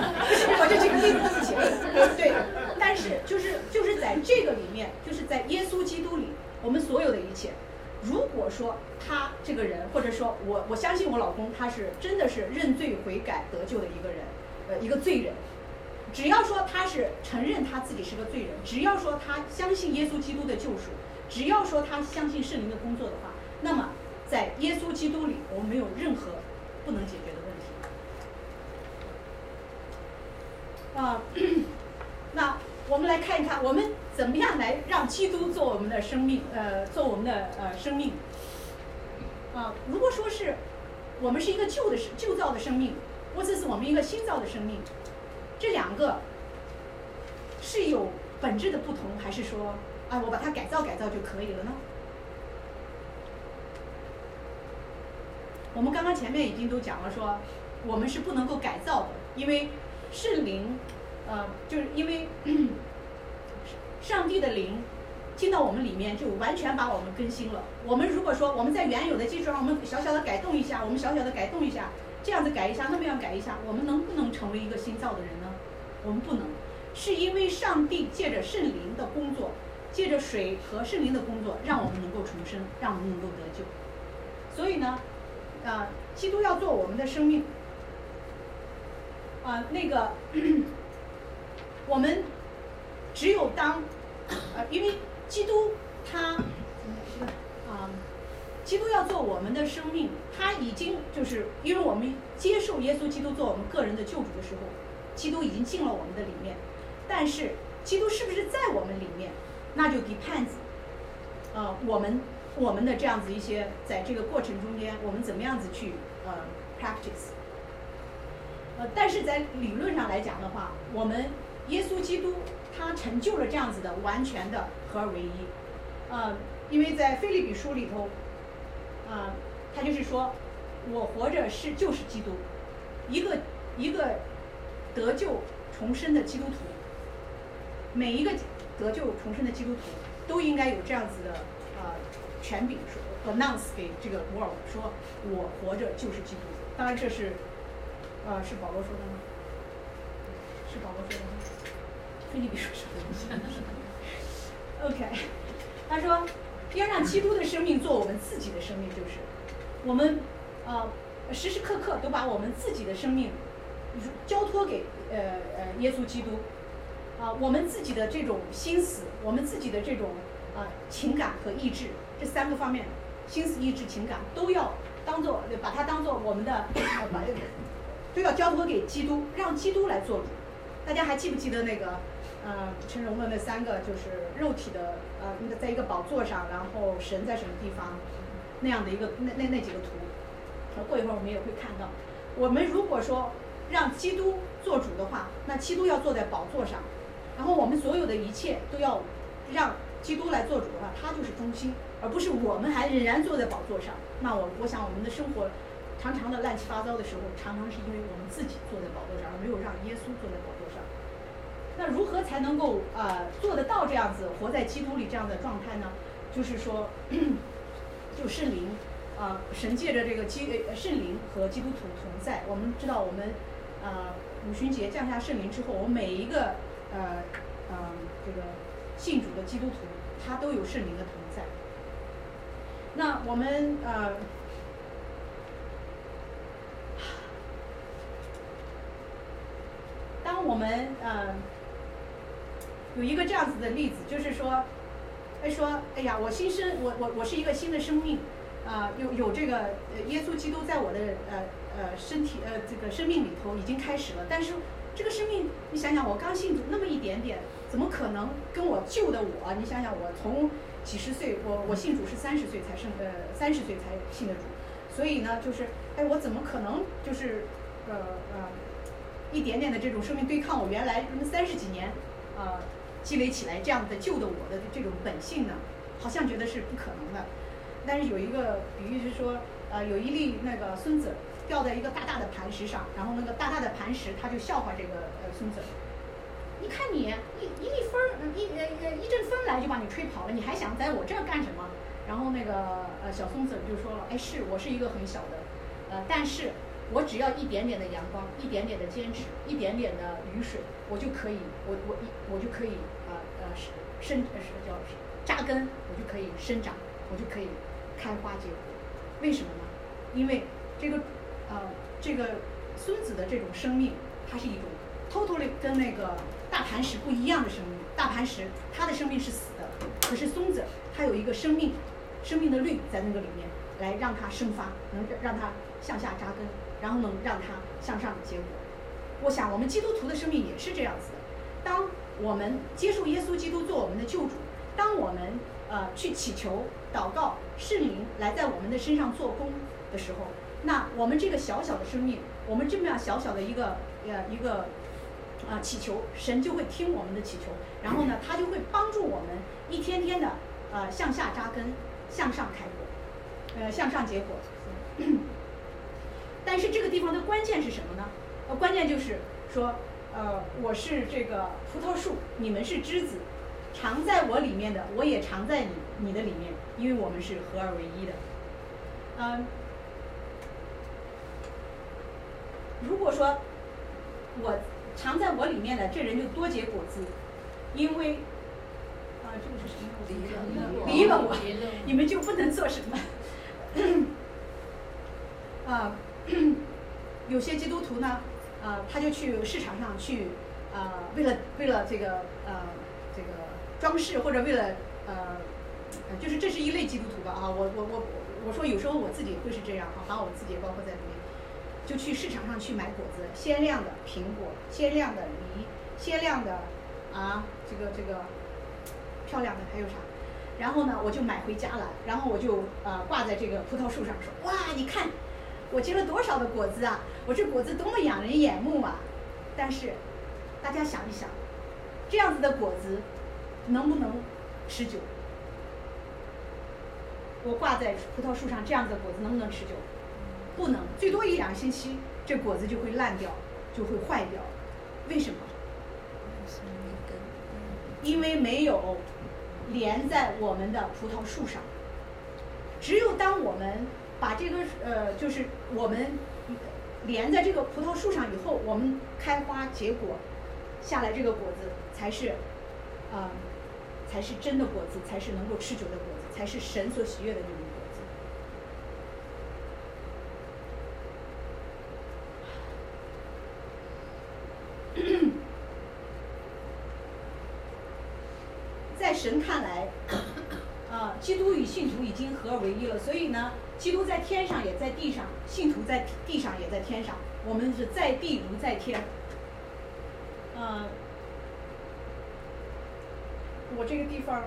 我就举个例子，对不起。对，但是就是就是在这个里面，就是在耶稣果说他这个人，或者说我我相信我老公他是真的是认罪悔改得救的一个人，呃，一个罪人。只要说他是承认他自己是个罪人，只要说他相信耶稣基督的救赎，只要说他相信圣灵的工作的话，那么在耶稣基督里，我们没有任何不能解决的问题。啊、呃，那我们来看一看，我们怎么样来让基督做我们的生命，呃，做我们的呃生命。啊、呃，如果说是我们是一个旧的旧造的生命，或者是我们一个新造的生命，这两个是有本质的不同，还是说啊，我把它改造改造就可以了呢？我们刚刚前面已经都讲了说，我们是不能够改造的，因为圣灵，呃，就是因为上帝的灵进到我们里面，就完全把我们更新了。我们如果说我们在原有的基础上，我们小小的改动一下，我们小小的改动一下，这样子改一下，那么样改一下，我们能不能成为一个新造的人呢？我们不能，是因为上帝借着圣灵的工作，借着水和圣灵的工作，让我们能够重生，让我们能够得救。所以呢，啊、呃，基督要做我们的生命，啊、呃，那个我们只有当，呃，因为基督他，啊、呃，基督要做我们的生命，他已经就是因为我们接受耶稣基督做我们个人的救主的时候，基督已经进了我们的里面，但是基督是不是在我们里面，那就 depends， 呃，我们我们的这样子一些在这个过程中间，我们怎么样子去呃 practice， 呃，但是在理论上来讲的话，我们耶稣基督他成就了这样子的完全的合而为一，呃，因为在腓立比书里头，啊、呃，他就是说，我活着是就是基督，一个一个得救重生的基督徒，每一个得救重生的基督徒都应该有这样子的呃权柄说 announce 给这个 world 说，我活着就是基督。当然这是，呃，是保罗说的吗？是保罗说的吗？腓立比书说的。OK， 他说要让基督的生命做我们自己的生命，就是我们呃时时刻刻都把我们自己的生命交托给呃呃耶稣基督，啊、呃，我们自己的这种心思，我们自己的这种呃情感和意志，这三个方面，心思、意志、情感都要当做把它当做我们的呃把都要交托给基督，让基督来做主。大家还记不记得那个呃陈荣的那三个就是肉体的呃在一个宝座上，然后神在什么地方那样的一个那那那几个图，过一会儿我们也会看到。我们如果说让基督做主的话，那基督要坐在宝座上，然后我们所有的一切都要让基督来做主的话，他就是中心，而不是我们还仍然坐在宝座上。那我我想我们的生活常常的乱七八糟的时候，常常是因为我们自己坐在宝座上，而没有让耶稣坐在宝座上。那如何才能够呃做得到这样子活在基督里这样的状态呢？就是说，就圣灵。啊、呃，神借着这个基呃圣灵和基督徒同在。我们知道，我们呃五旬节降下圣灵之后，我们每一个呃呃这个信主的基督徒，他都有圣灵的同在。那我们呃，当我们呃有一个这样子的例子，就是说，哎说，哎呀，我新生，我我我是一个新的生命。啊、呃，有有这个呃耶稣基督在我的呃呃身体呃这个生命里头已经开始了，但是这个生命你想想，我刚信主那么一点点，怎么可能跟我旧的我？你想想，我从几十岁，我我信主是三十岁才信呃三十岁才信的主，所以呢，就是哎我怎么可能就是呃呃一点点的这种生命对抗我原来什么三十几年呃积累起来这样的旧的我的这种本性呢？好像觉得是不可能的。但是有一个比喻是说，呃，有一粒那个孙子掉在一个大大的磐石上，然后那个大大的磐石他就笑话这个呃孙子，你看你一一粒风儿，一呃一阵风来就把你吹跑了，你还想在我这儿干什么？然后那个呃小孙子就说了，哎，是我是一个很小的，呃，但是我只要一点点的阳光，一点点的坚持，一点点的雨水，我就可以，我我一我就可以呃呃生生呃是叫扎根，我就可以生长，我就可以。 开花结果。为什么呢？因为这个呃这个孙子的这种生命，它是一种 totally 跟那个大磐石不一样的生命。大磐石它的生命是死的，可是松子它有一个生命生命的律在那个里面，来让它生发，能让它向下扎根，然后能让它向上结果。我想我们基督徒的生命也是这样子的。当我们接受耶稣基督做我们的救主，当我们呃去祈求、祷告，圣灵来在我们的身上做工的时候，那我们这个小小的生命，我们这么样小小的一个呃一个啊、呃、祈求，神就会听我们的祈求，然后呢，他就会帮助我们一天天的呃向下扎根，向上开果，呃向上结果。但是这个地方的关键是什么呢？呃，关键就是说，呃，我是这个葡萄树，你们是枝子，常在我里面的，我也常在你你的里面，因为我们是合而为一的。嗯、呃，如果说我常在我里面的，这人就多结果子，因为啊、呃，这个是什么？离了我，你们就不能做什么。啊、呃，有些基督徒呢，啊、呃，他就去市场上去，啊、呃，为了为了这个呃这个装饰，或者为了呃，就是这是一类基督徒吧啊，我我我我说有时候我自己也会是这样啊，把我自己也包括在里面，就去市场上去买果子，鲜亮的苹果，鲜亮的梨，鲜亮的啊这个这个漂亮的还有啥？然后呢，我就买回家了，然后我就呃挂在这个葡萄树上说，哇，你看。我结了多少的果子啊！我这果子多么养人眼目啊！但是，大家想一想，这样子的果子能不能持久？我挂在葡萄树上这样子的果子能不能持久？不能，最多一两星期，这果子就会烂掉，就会坏掉。为什么？因为没有连在我们的葡萄树上。只有当我们把这个呃，就是我们连在这个葡萄树上以后，我们开花结果下来，这个果子才是，呃，才是真的果子，才是能够持久的果子，才是神所喜悦的那种果子。在神看来，啊、呃，基督与信徒已经合而为一了，所以呢。基督在天上也在地上，信徒在地上也在天上，我们是在地如在天。呃，我这个地方，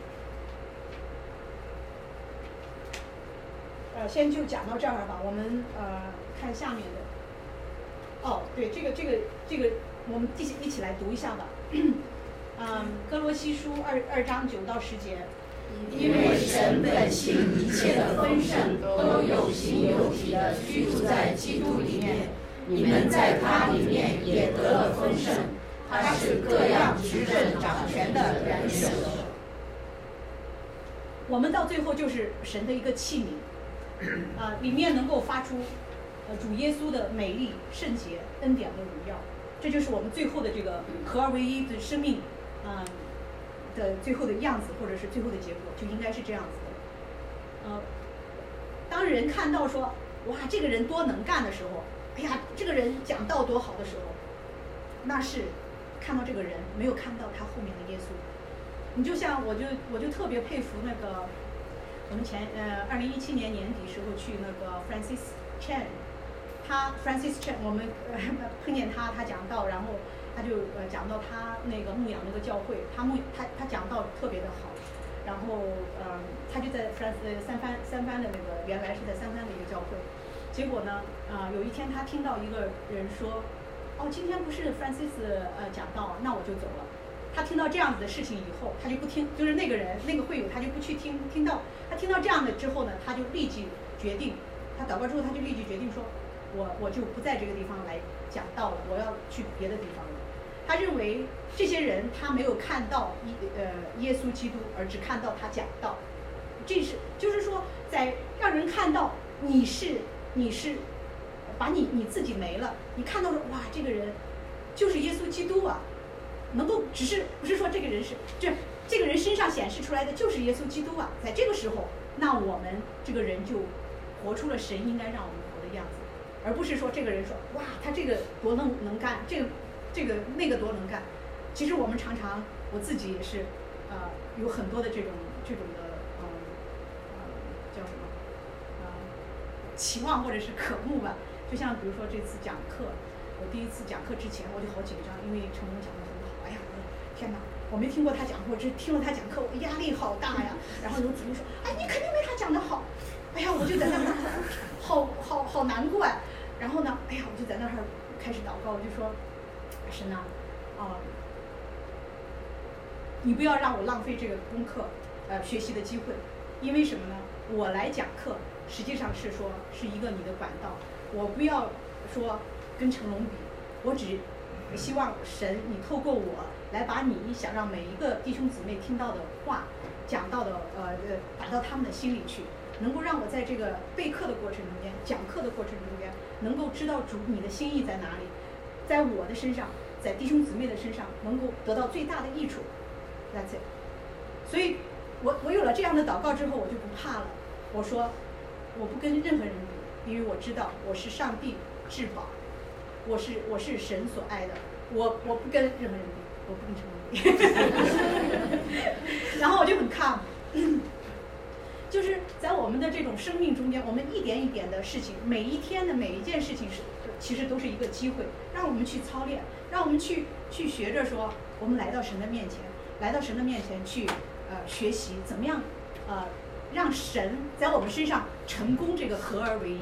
呃，先就讲到这儿吧。我们呃看下面的。哦，对，这个这个这个，我们一起一起来读一下吧。嗯，哥罗西书二二章九到十节。 因为神本性一切的丰盛都有形有体的居住在基督里面，你们在他里面也得了丰盛。他是各样执政掌权的元首。 我们到最后就是神的一个器皿，啊、呃，里面能够发出呃主耶稣的美丽、圣洁、恩典和荣耀，这就是我们最后的这个合而为一的生命，啊、呃。的最后的样子，或者是最后的结果，就应该是这样子的。呃，当人看到说，哇，这个人多能干的时候，哎呀，这个人讲道多好的时候，那是看到这个人，没有看到他后面的耶稣。你就像我就我就特别佩服那个我们前呃二零一七年年底时候去那个 Francis Chan， 他 Francis Chan 我们、呃、碰见他，他讲道，然后。他就呃讲到他那个牧养那个教会，他牧他他讲道特别的好，然后呃他就在三呃三藩三藩的那个原来是在三藩的一个教会，结果呢啊、呃、有一天他听到一个人说，哦今天不是 Francis 呃讲道，那我就走了。他听到这样子的事情以后，他就不听，就是那个人那个会友他就不去听听到，他听到这样的之后呢，他就立即决定，他祷告之后他就立即决定说，我我就不在这个地方来讲道了，我要去别的地方了。他认为这些人他没有看到呃耶稣基督，而只看到他讲道，这是就是说在让人看到你是你是把你你自己没了，你看到了哇这个人就是耶稣基督啊，能够只是不是说这个人是这这个人身上显示出来的就是耶稣基督啊，在这个时候那我们这个人就活出了神应该让我们活的样子，而不是说这个人说哇他这个多能能干，这个这个那个多能干。其实我们常常我自己也是，呃，有很多的这种这种的呃呃叫什么呃期望或者是渴慕吧。就像比如说这次讲课，我第一次讲课之前我就好紧张，因为成龙讲得很好，哎呀我天哪！我没听过他讲过，只听了他讲课，我压力好大呀。然后有姊妹说：“哎，你肯定没他讲得好。”哎呀，我就在那儿，好好好难过呀。然后呢，哎呀，我就在那儿开始祷告，我就说：“神啊，啊，你不要让我浪费这个功课，呃，学习的机会，因为什么呢？我来讲课，实际上是说是一个你的管道，我不要说跟成龙比，我只希望神你透过我。”来把你想让每一个弟兄姊妹听到的话，讲到的呃呃打到他们的心里去，能够让我在这个备课的过程中间、讲课的过程中间，能够知道主你的心意在哪里，在我的身上，在弟兄姊妹的身上，能够得到最大的益处。That's it。所以我我有了这样的祷告之后，我就不怕了。我说我不跟任何人比，因为我知道我是上帝至宝，我是我是神所爱的，我我不跟任何人比。我不跟成龙比，然后我就很 calm， 就是在我们的这种生命中间，我们一点一点的事情，每一天的每一件事情是，其实都是一个机会，让我们去操练，让我们去去学着说，我们来到神的面前，来到神的面前去呃学习怎么样呃让神在我们身上成功这个合而为一。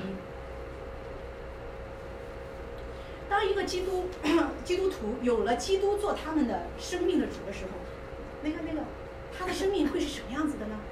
当一个基督基督徒有了基督做他们的生命的主的时候，那个那个他的生命会是什么样子的呢？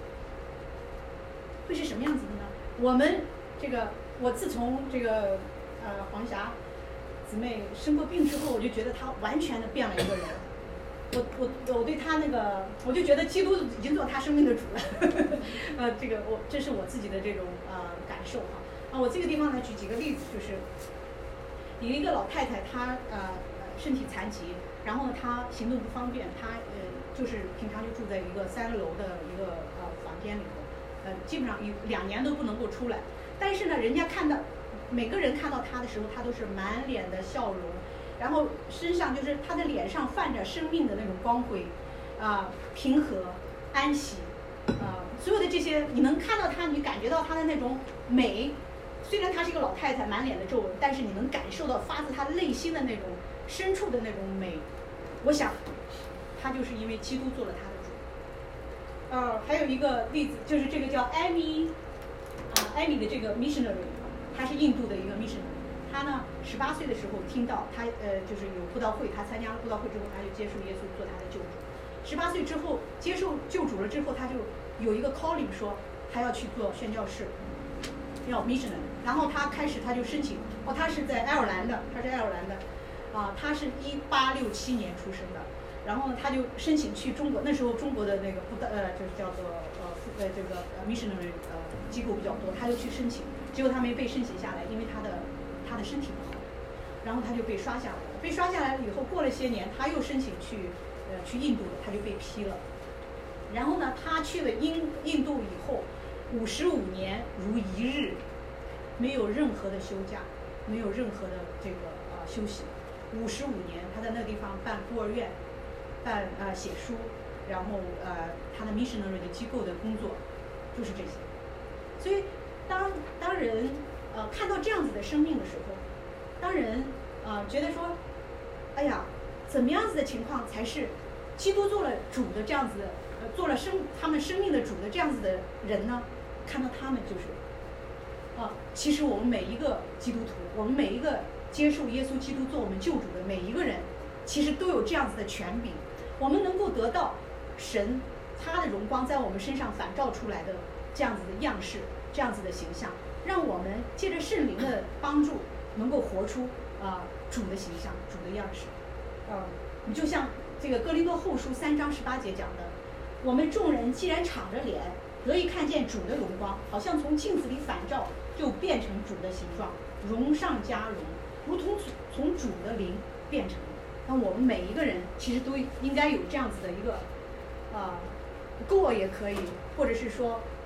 会是什么样子的呢？我们这个我自从这个呃黄霞姊妹生过病之后，我就觉得她完全的变了一个人。我我我对她那个，我就觉得基督已经做她生命的主了。呃，这个我这是我自己的这种呃感受哈。啊，我这个地方呢举几个例子，就是有一个老太太，她呃身体残疾，然后呢她行动不方便，她呃就是平常就住在一个三楼的一个呃房间里头。呃，基本上有两年都不能够出来，但是呢，人家看到每个人看到他的时候，他都是满脸的笑容，然后身上就是他的脸上泛着生命的那种光辉，啊、呃，平和、安息，啊、呃，所有的这些你能看到他，你感觉到他的那种美。虽然她是一个老太太，满脸的皱纹，但是你能感受到发自她内心的那种深处的那种美。我想，她就是因为基督做了她的主。呃，还有一个例子，就是这个叫艾米，啊，艾米的这个 missionary， 他是印度的一个 missionary。他呢，十八岁的时候听到他呃，就是有布道会，他参加了布道会之后，他就接受耶稣做他的救主。十八岁之后接受救主了之后，他就有一个 calling 说他要去做宣教士，要 missionary。然后他开始他就申请，哦，他是在爱尔兰的，他是爱尔兰的，啊，他是一八六七年出生的。然后呢，他就申请去中国，那时候中国的那个不的呃，就是叫做呃呃这个呃 missionary 呃机构比较多，他就去申请，结果他没被申请下来，因为他的他的身体不好，然后他就被刷下来了。被刷下来了以后，过了些年，他又申请去呃去印度了，他就被批了。然后呢，他去了印印度以后，五十五年如一日，没有任何的休假，没有任何的这个呃休息，五十五年他在那个地方办孤儿院。办呃写书，然后呃他的 missionary 的机构的工作，就是这些。所以当当人呃看到这样子的生命的时候，当人呃觉得说，哎呀，怎么样子的情况才是基督做了主的这样子的，呃做了生他们生命的主的这样子的人呢？看到他们就是，啊、呃，其实我们每一个基督徒，我们每一个接受耶稣基督做我们救主的每一个人，其实都有这样子的权柄。我们能够得到神他的荣光在我们身上反照出来的这样子的样式，这样子的形象，让我们借着圣灵的帮助，能够活出啊、呃、主的形象，主的样式。呃，你就像这个哥林多后书三章十八节讲的，我们众人既然敞着脸，得以看见主的荣光，好像从镜子里反照，就变成主的形状，荣上加荣，如同从主的灵变成。那我们每一个人其实都应该有这样子的一个，啊、呃，goal 也可以，或者是说，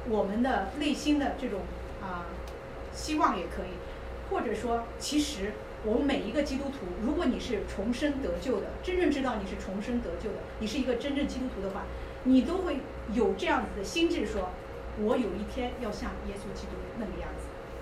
我们的内心的这种啊、希望也可以，或者说其实我们每一个基督徒，如果你是重生得救的，真正知道你是重生得救的，你是一个真正基督徒的话，你都会有这样子的心智说，我有一天要像耶稣基督那个样子。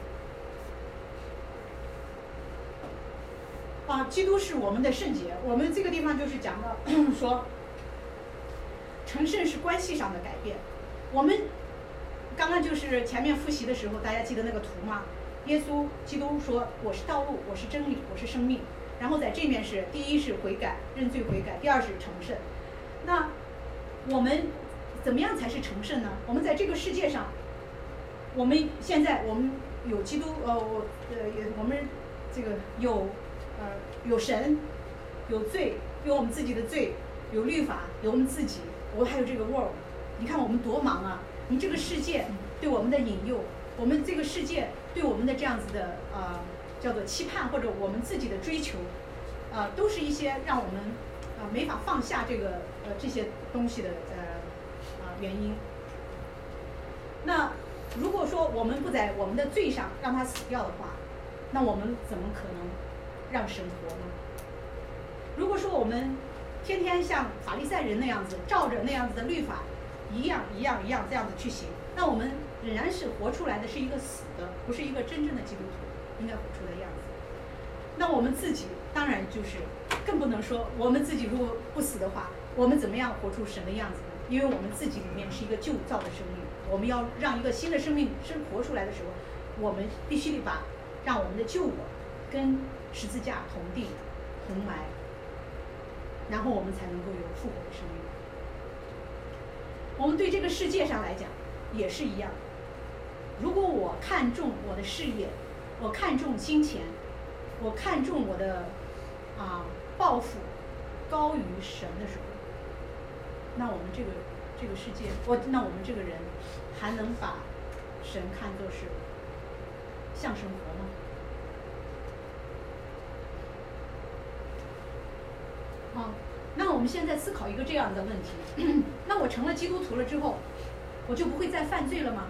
啊，基督是我们的圣洁。我们这个地方就是讲到说，成圣是关系上的改变。我们刚刚就是前面复习的时候，大家记得那个图吗？耶稣基督说：“我是道路，我是真理，我是生命。”然后在这面是第一是悔改，认罪悔改；第二是成圣。那我们怎么样才是成圣呢？我们在这个世界上，我们现在我们有基督，呃，我呃，我们这个有。呃，有神，有罪，有我们自己的罪，有律法，有我们自己，我们还有这个 world。你看我们多忙啊！你这个世界对我们的引诱，我们这个世界对我们的这样子的呃叫做期盼，或者我们自己的追求，呃，都是一些让我们呃没法放下这个呃这些东西的呃啊、呃、原因。那如果说我们不在我们的罪上让它死掉的话，那我们怎么可能让神活呢？如果说我们天天像法利赛人那样子，照着那样子的律法一样一样一样这样子去行，那我们仍然是活出来的是一个死的，不是一个真正的基督徒应该活出来的样子。那我们自己当然就是更不能说，我们自己如果不死的话，我们怎么样活出神的样子呢？因为我们自己里面是一个旧造的生命，我们要让一个新的生命生活出来的时候，我们必须得把让我们的旧我跟十字架同定同埋，然后我们才能够有复活的生命。我们对这个世界上来讲也是一样，如果我看重我的事业，我看重金钱，我看重我的啊抱负高于神的时候，那我们这个这个世界，我那我们这个人还能把神看作是像神活吗？啊，那我们现在思考一个这样的问题，那我成了基督徒了之后，我就不会再犯罪了吗？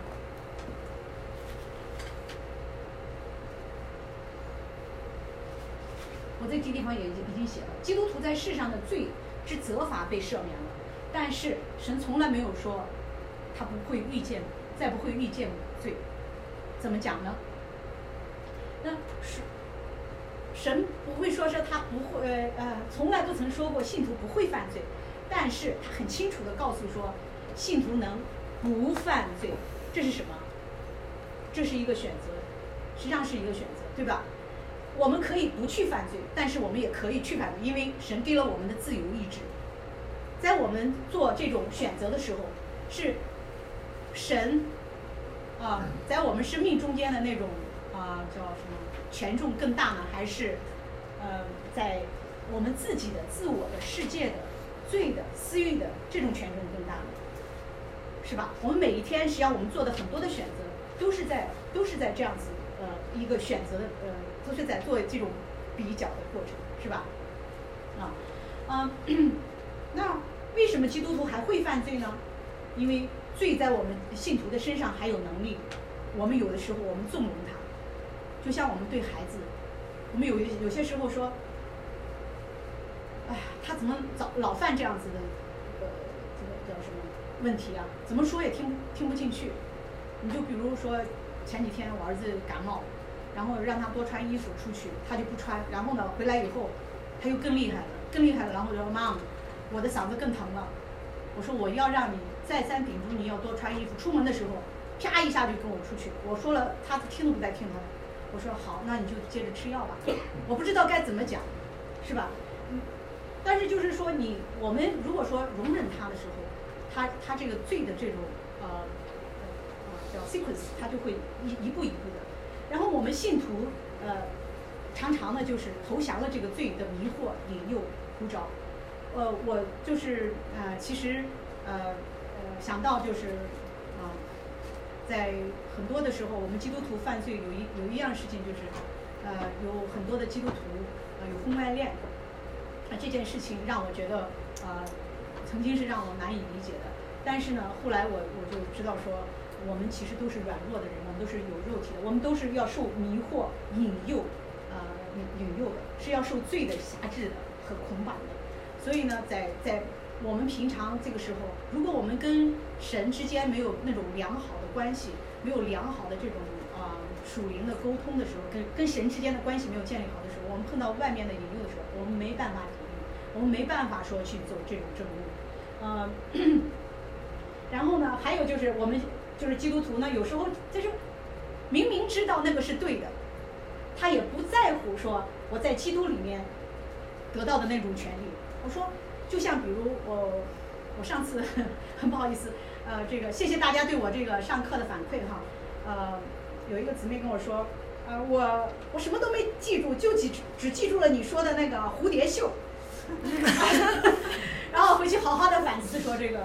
我这个地方也已经写了，基督徒在世上的罪之责罚被赦免了，但是神从来没有说他不会遇见，再不会遇见罪。怎么讲呢？那是神不会说是他不会呃呃，从来不曾说过信徒不会犯罪，但是他很清楚地告诉说，信徒能不犯罪，这是什么？这是一个选择，实际上是一个选择，对吧？我们可以不去犯罪，但是我们也可以去犯罪，因为神给了我们的自由意志。在我们做这种选择的时候，是神啊、呃，在我们生命中间的那种啊、呃、叫什么权重更大呢，还是呃在我们自己的自我的世界的罪的私欲的这种权重更大呢？是吧？我们每一天实际上我们做的很多的选择，都是在都是在这样子呃一个选择的呃。都是在做这种比较的过程，是吧？啊，啊，那为什么基督徒还会犯罪呢？因为罪在我们信徒的身上还有能力，我们有的时候我们纵容他，就像我们对孩子，我们有有些时候说，哎呀，他怎么早老犯这样子的，呃，这个叫什么问题啊？怎么说也听听不进去。你就比如说前几天我儿子感冒。然后让他多穿衣服出去，他就不穿。然后呢，回来以后，他又更厉害了，更厉害了。然后就说：“妈，我的嗓子更疼了。”我说：“我要让你再三叮嘱你要多穿衣服，出门的时候，啪一下就跟我出去。”我说了，他听都不带听他的。我说：“好，那你就接着吃药吧。”我不知道该怎么讲，是吧？嗯。但是就是说你，我们如果说容忍他的时候，他他这个罪的这种呃呃叫 sequence， 他就会一一步一步的。然后我们信徒，呃，常常呢就是投降了这个罪的迷惑、引诱、呼召。呃，我就是呃，其实呃呃想到就是啊、呃，在很多的时候，我们基督徒犯罪有一有一样事情就是，呃，有很多的基督徒呃有婚外恋，啊、呃、这件事情让我觉得啊、呃，曾经是让我难以理解的。但是呢，后来我我就知道说， 我们其实都是软弱的人，我们都是有肉体的，我们都是要受迷惑、引诱，呃，引引诱的，是要受罪的辖制的和捆绑的。所以呢，在在我们平常这个时候，如果我们跟神之间没有那种良好的关系，没有良好的这种啊、呃、属灵的沟通的时候，跟跟神之间的关系没有建立好的时候，我们碰到外面的引诱的时候，我们没办法抵御，我们没办法说去走这种正路，呃。然后呢，还有就是我们就是基督徒呢，有时候就是明明知道那个是对的，他也不在乎说我在基督里面得到的那种权利。我说，就像比如我我上次很不好意思，呃，这个谢谢大家对我这个上课的反馈哈，呃，有一个姊妹跟我说，呃，我我什么都没记住，就记只记住了你说的那个蝴蝶袖。然后回去好好的反思说这个，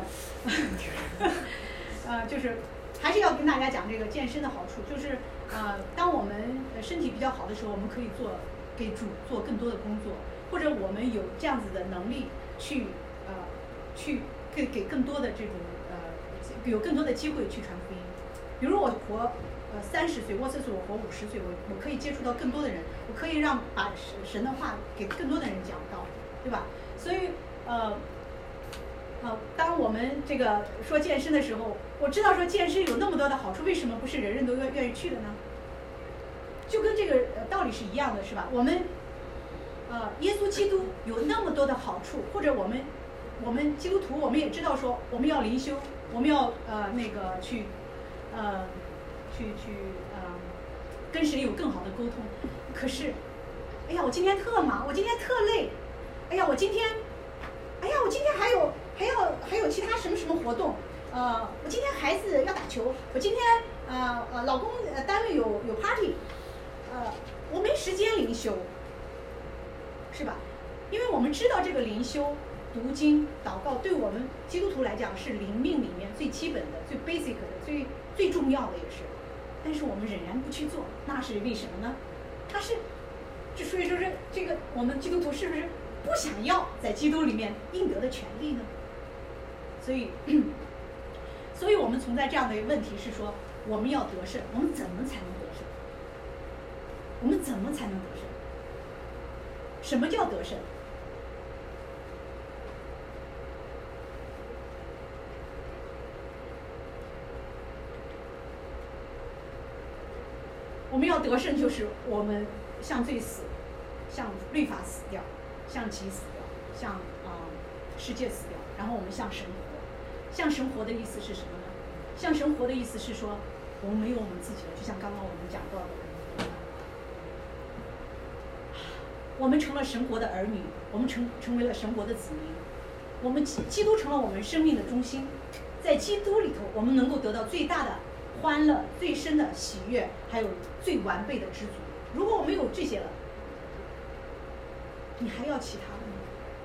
呃，就是还是要跟大家讲这个健身的好处，就是呃，当我们身体比较好的时候，我们可以做给主做更多的工作，或者我们有这样子的能力去呃去给给更多的这种呃有更多的机会去传福音。比如我活呃三十岁，或者是我活五十岁，我我可以接触到更多的人，我可以让把神神的话给更多的人讲到，对吧？所以呃。呃，当我们这个说健身的时候，我知道说健身有那么多的好处，为什么不是人人都愿愿意去的呢？就跟这个呃道理是一样的，是吧？我们，呃，耶稣基督有那么多的好处，或者我们，我们基督徒我们也知道说我们要灵修，我们要呃那个去，呃，去去呃，跟神有更好的沟通。可是，哎呀，我今天特忙，我今天特累，哎呀，我今天，哎呀，我今天还有。还要还有其他什么什么活动，呃，我今天孩子要打球，我今天呃呃老公呃单位有有 party， 呃，我没时间灵修，是吧？因为我们知道这个灵修、读经、祷告对我们基督徒来讲是灵命里面最基本的、最 basic 的、最最重要的也是，但是我们仍然不去做，那是为什么呢？那是，就所以说是这个我们基督徒是不是不想要在基督里面应得的权利呢？所以，所以我们存在这样的一个问题是说，我们要得胜，我们怎么才能得胜？我们怎么才能得胜？什么叫得胜？我们要得胜，就是我们向罪死，向律法死掉，向己死掉，向啊、呃、世界死掉，然后我们向神活。向神活的意思是什么呢？向神活的意思是说，我们没有我们自己了，就像刚刚我们讲到的，我们成了神国的儿女，我们成成为了神国的子民，我们基督成了我们生命的中心，在基督里头，我们能够得到最大的欢乐、最深的喜悦，还有最完备的知足。如果我们有这些了，你还要其他的吗？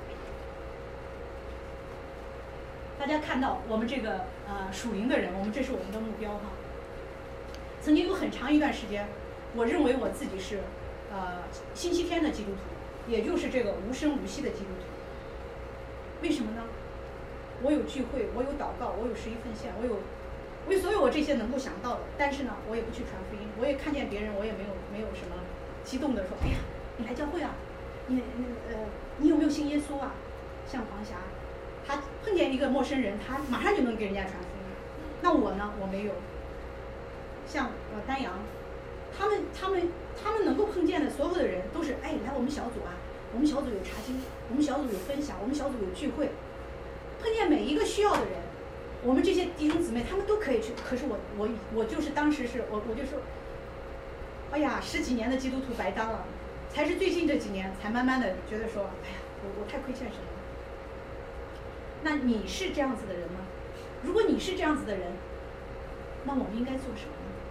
大家看到我们这个呃属灵的人，我们这是我们的目标哈。曾经有很长一段时间，我认为我自己是呃星期天的基督徒，也就是这个无声无息的基督徒。为什么呢？我有聚会，我有祷告，我有十一奉献，我有我有所有我这些能够想到的，但是呢，我也不去传福音，我也看见别人，我也没有没有什么激动的说，哎呀，你来教会啊，你呃你有没有信耶稣啊？像黄霞。他碰见一个陌生人，他马上就能给人家传福音。那我呢？我没有。像呃丹阳，他们他们他们能够碰见的所有的人都是，哎，来我们小组啊，我们小组有查经，我们小组有分享，我们小组有聚会。碰见每一个需要的人，我们这些弟兄姊妹他们都可以去。可是我我我就是当时是我我就说，哎呀，十几年的基督徒白当了，才是最近这几年才慢慢的觉得说，哎呀，我我太亏欠神了。那你是这样子的人吗？如果你是这样子的人，那我们应该做什么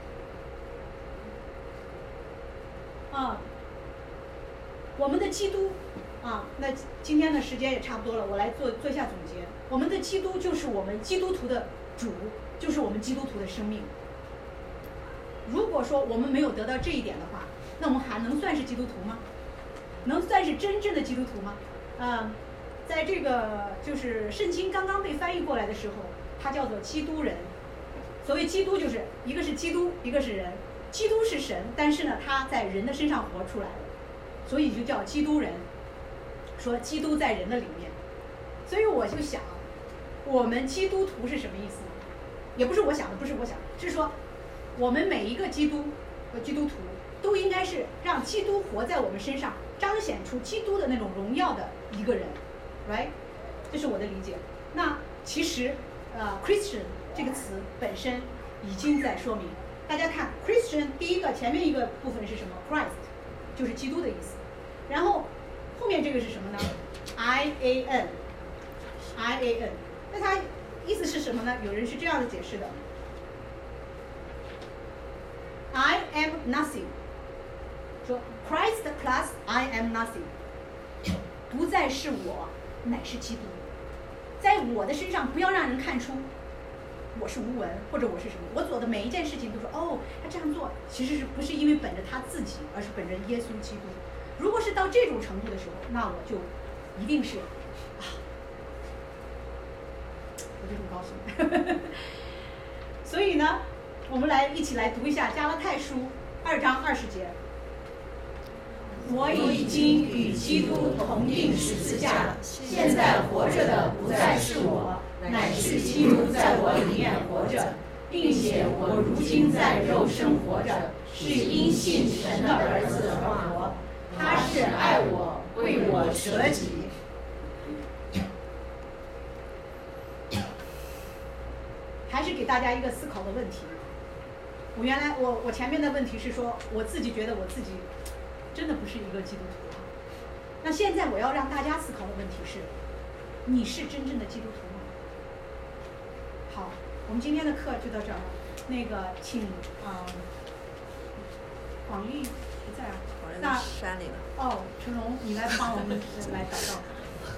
呢？啊，我们的基督啊，那今天的时间也差不多了，我来做做一下总结。我们的基督就是我们基督徒的主，就是我们基督徒的生命。如果说我们没有得到这一点的话，那我们还能算是基督徒吗？能算是真正的基督徒吗？啊。在这个就是圣经刚刚被翻译过来的时候，它叫做基督人， 所谓基督就是一个是基督，一个是人。基督是神，但是呢，他在人的身上活出来了，所以就叫基督人。说基督在人的里面，所以我就想，我们基督徒是什么意思呢？也不是我想的，不是我想，是说我们每一个基督和基督徒都应该是让基督活在我们身上，彰显出基督的那种荣耀的一个人 ，right？ 这是我的理解。那其实呃 ，Christian 这个词本身已经在说明，大家看 Christian 第一个前面一个部分是什么 ？Christ 就是基督的意思，然后后面这个是什么呢 ？I A N，I A N， 那它意思是什么呢？有人是这样的解释的 ：I am nothing。说 Christ plus I am nothing， 不再是我，乃是基督。在我的身上，不要让人看出我是无闻或者我是什么。我做的每一件事情都说哦，他这样做其实是不是因为本着他自己，而是本着耶稣基督。如果是到这种程度的时候，那我就一定是啊，我就很高兴。所以呢，我们来一起来读一下加拉太书二章二十节。 我已经与基督同定十字架，现在活着的不再是我，乃是基督在我里面活着，并且我如今在肉身活着，是因信神的儿子而活。他是爱我，为我舍己。 还是给大家一个思考的问题。我原来我我前面的问题是说，我自己觉得我自己真的不是一个基督徒。那现在我要让大家思考的问题是，你是真正的基督徒吗？好，我们今天的课就到这儿。那个，请啊、呃，广义不在啊，那山里了。 哦，成龙，你来帮我们来祷告。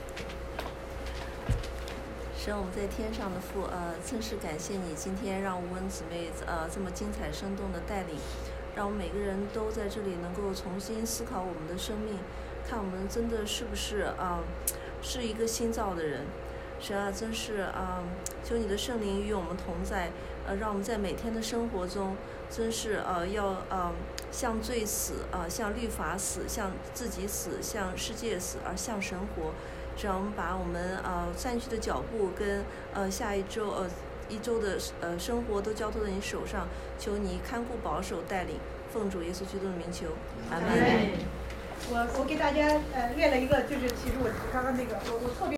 神，我们在天上的父，呃，真是感谢你今天让吴文姊妹呃这么精彩生动的带领，让我们每个人都在这里能够重新思考我们的生命，看我们真的是不是啊、呃、是一个新造的人。神啊，真是啊、呃，求你的圣灵与我们同在，呃，让我们在每天的生活中，真是呃要呃向罪死，呃向律法死，向自己死，向世界死，而向神活。让我们把我们呃散去的脚步跟呃下一周呃一周的呃生活都交托在你手上，求你看顾保守带领，奉主耶稣基督的名求，阿门。 我我给大家呃列了一个，就是其实我刚刚那个我我特别。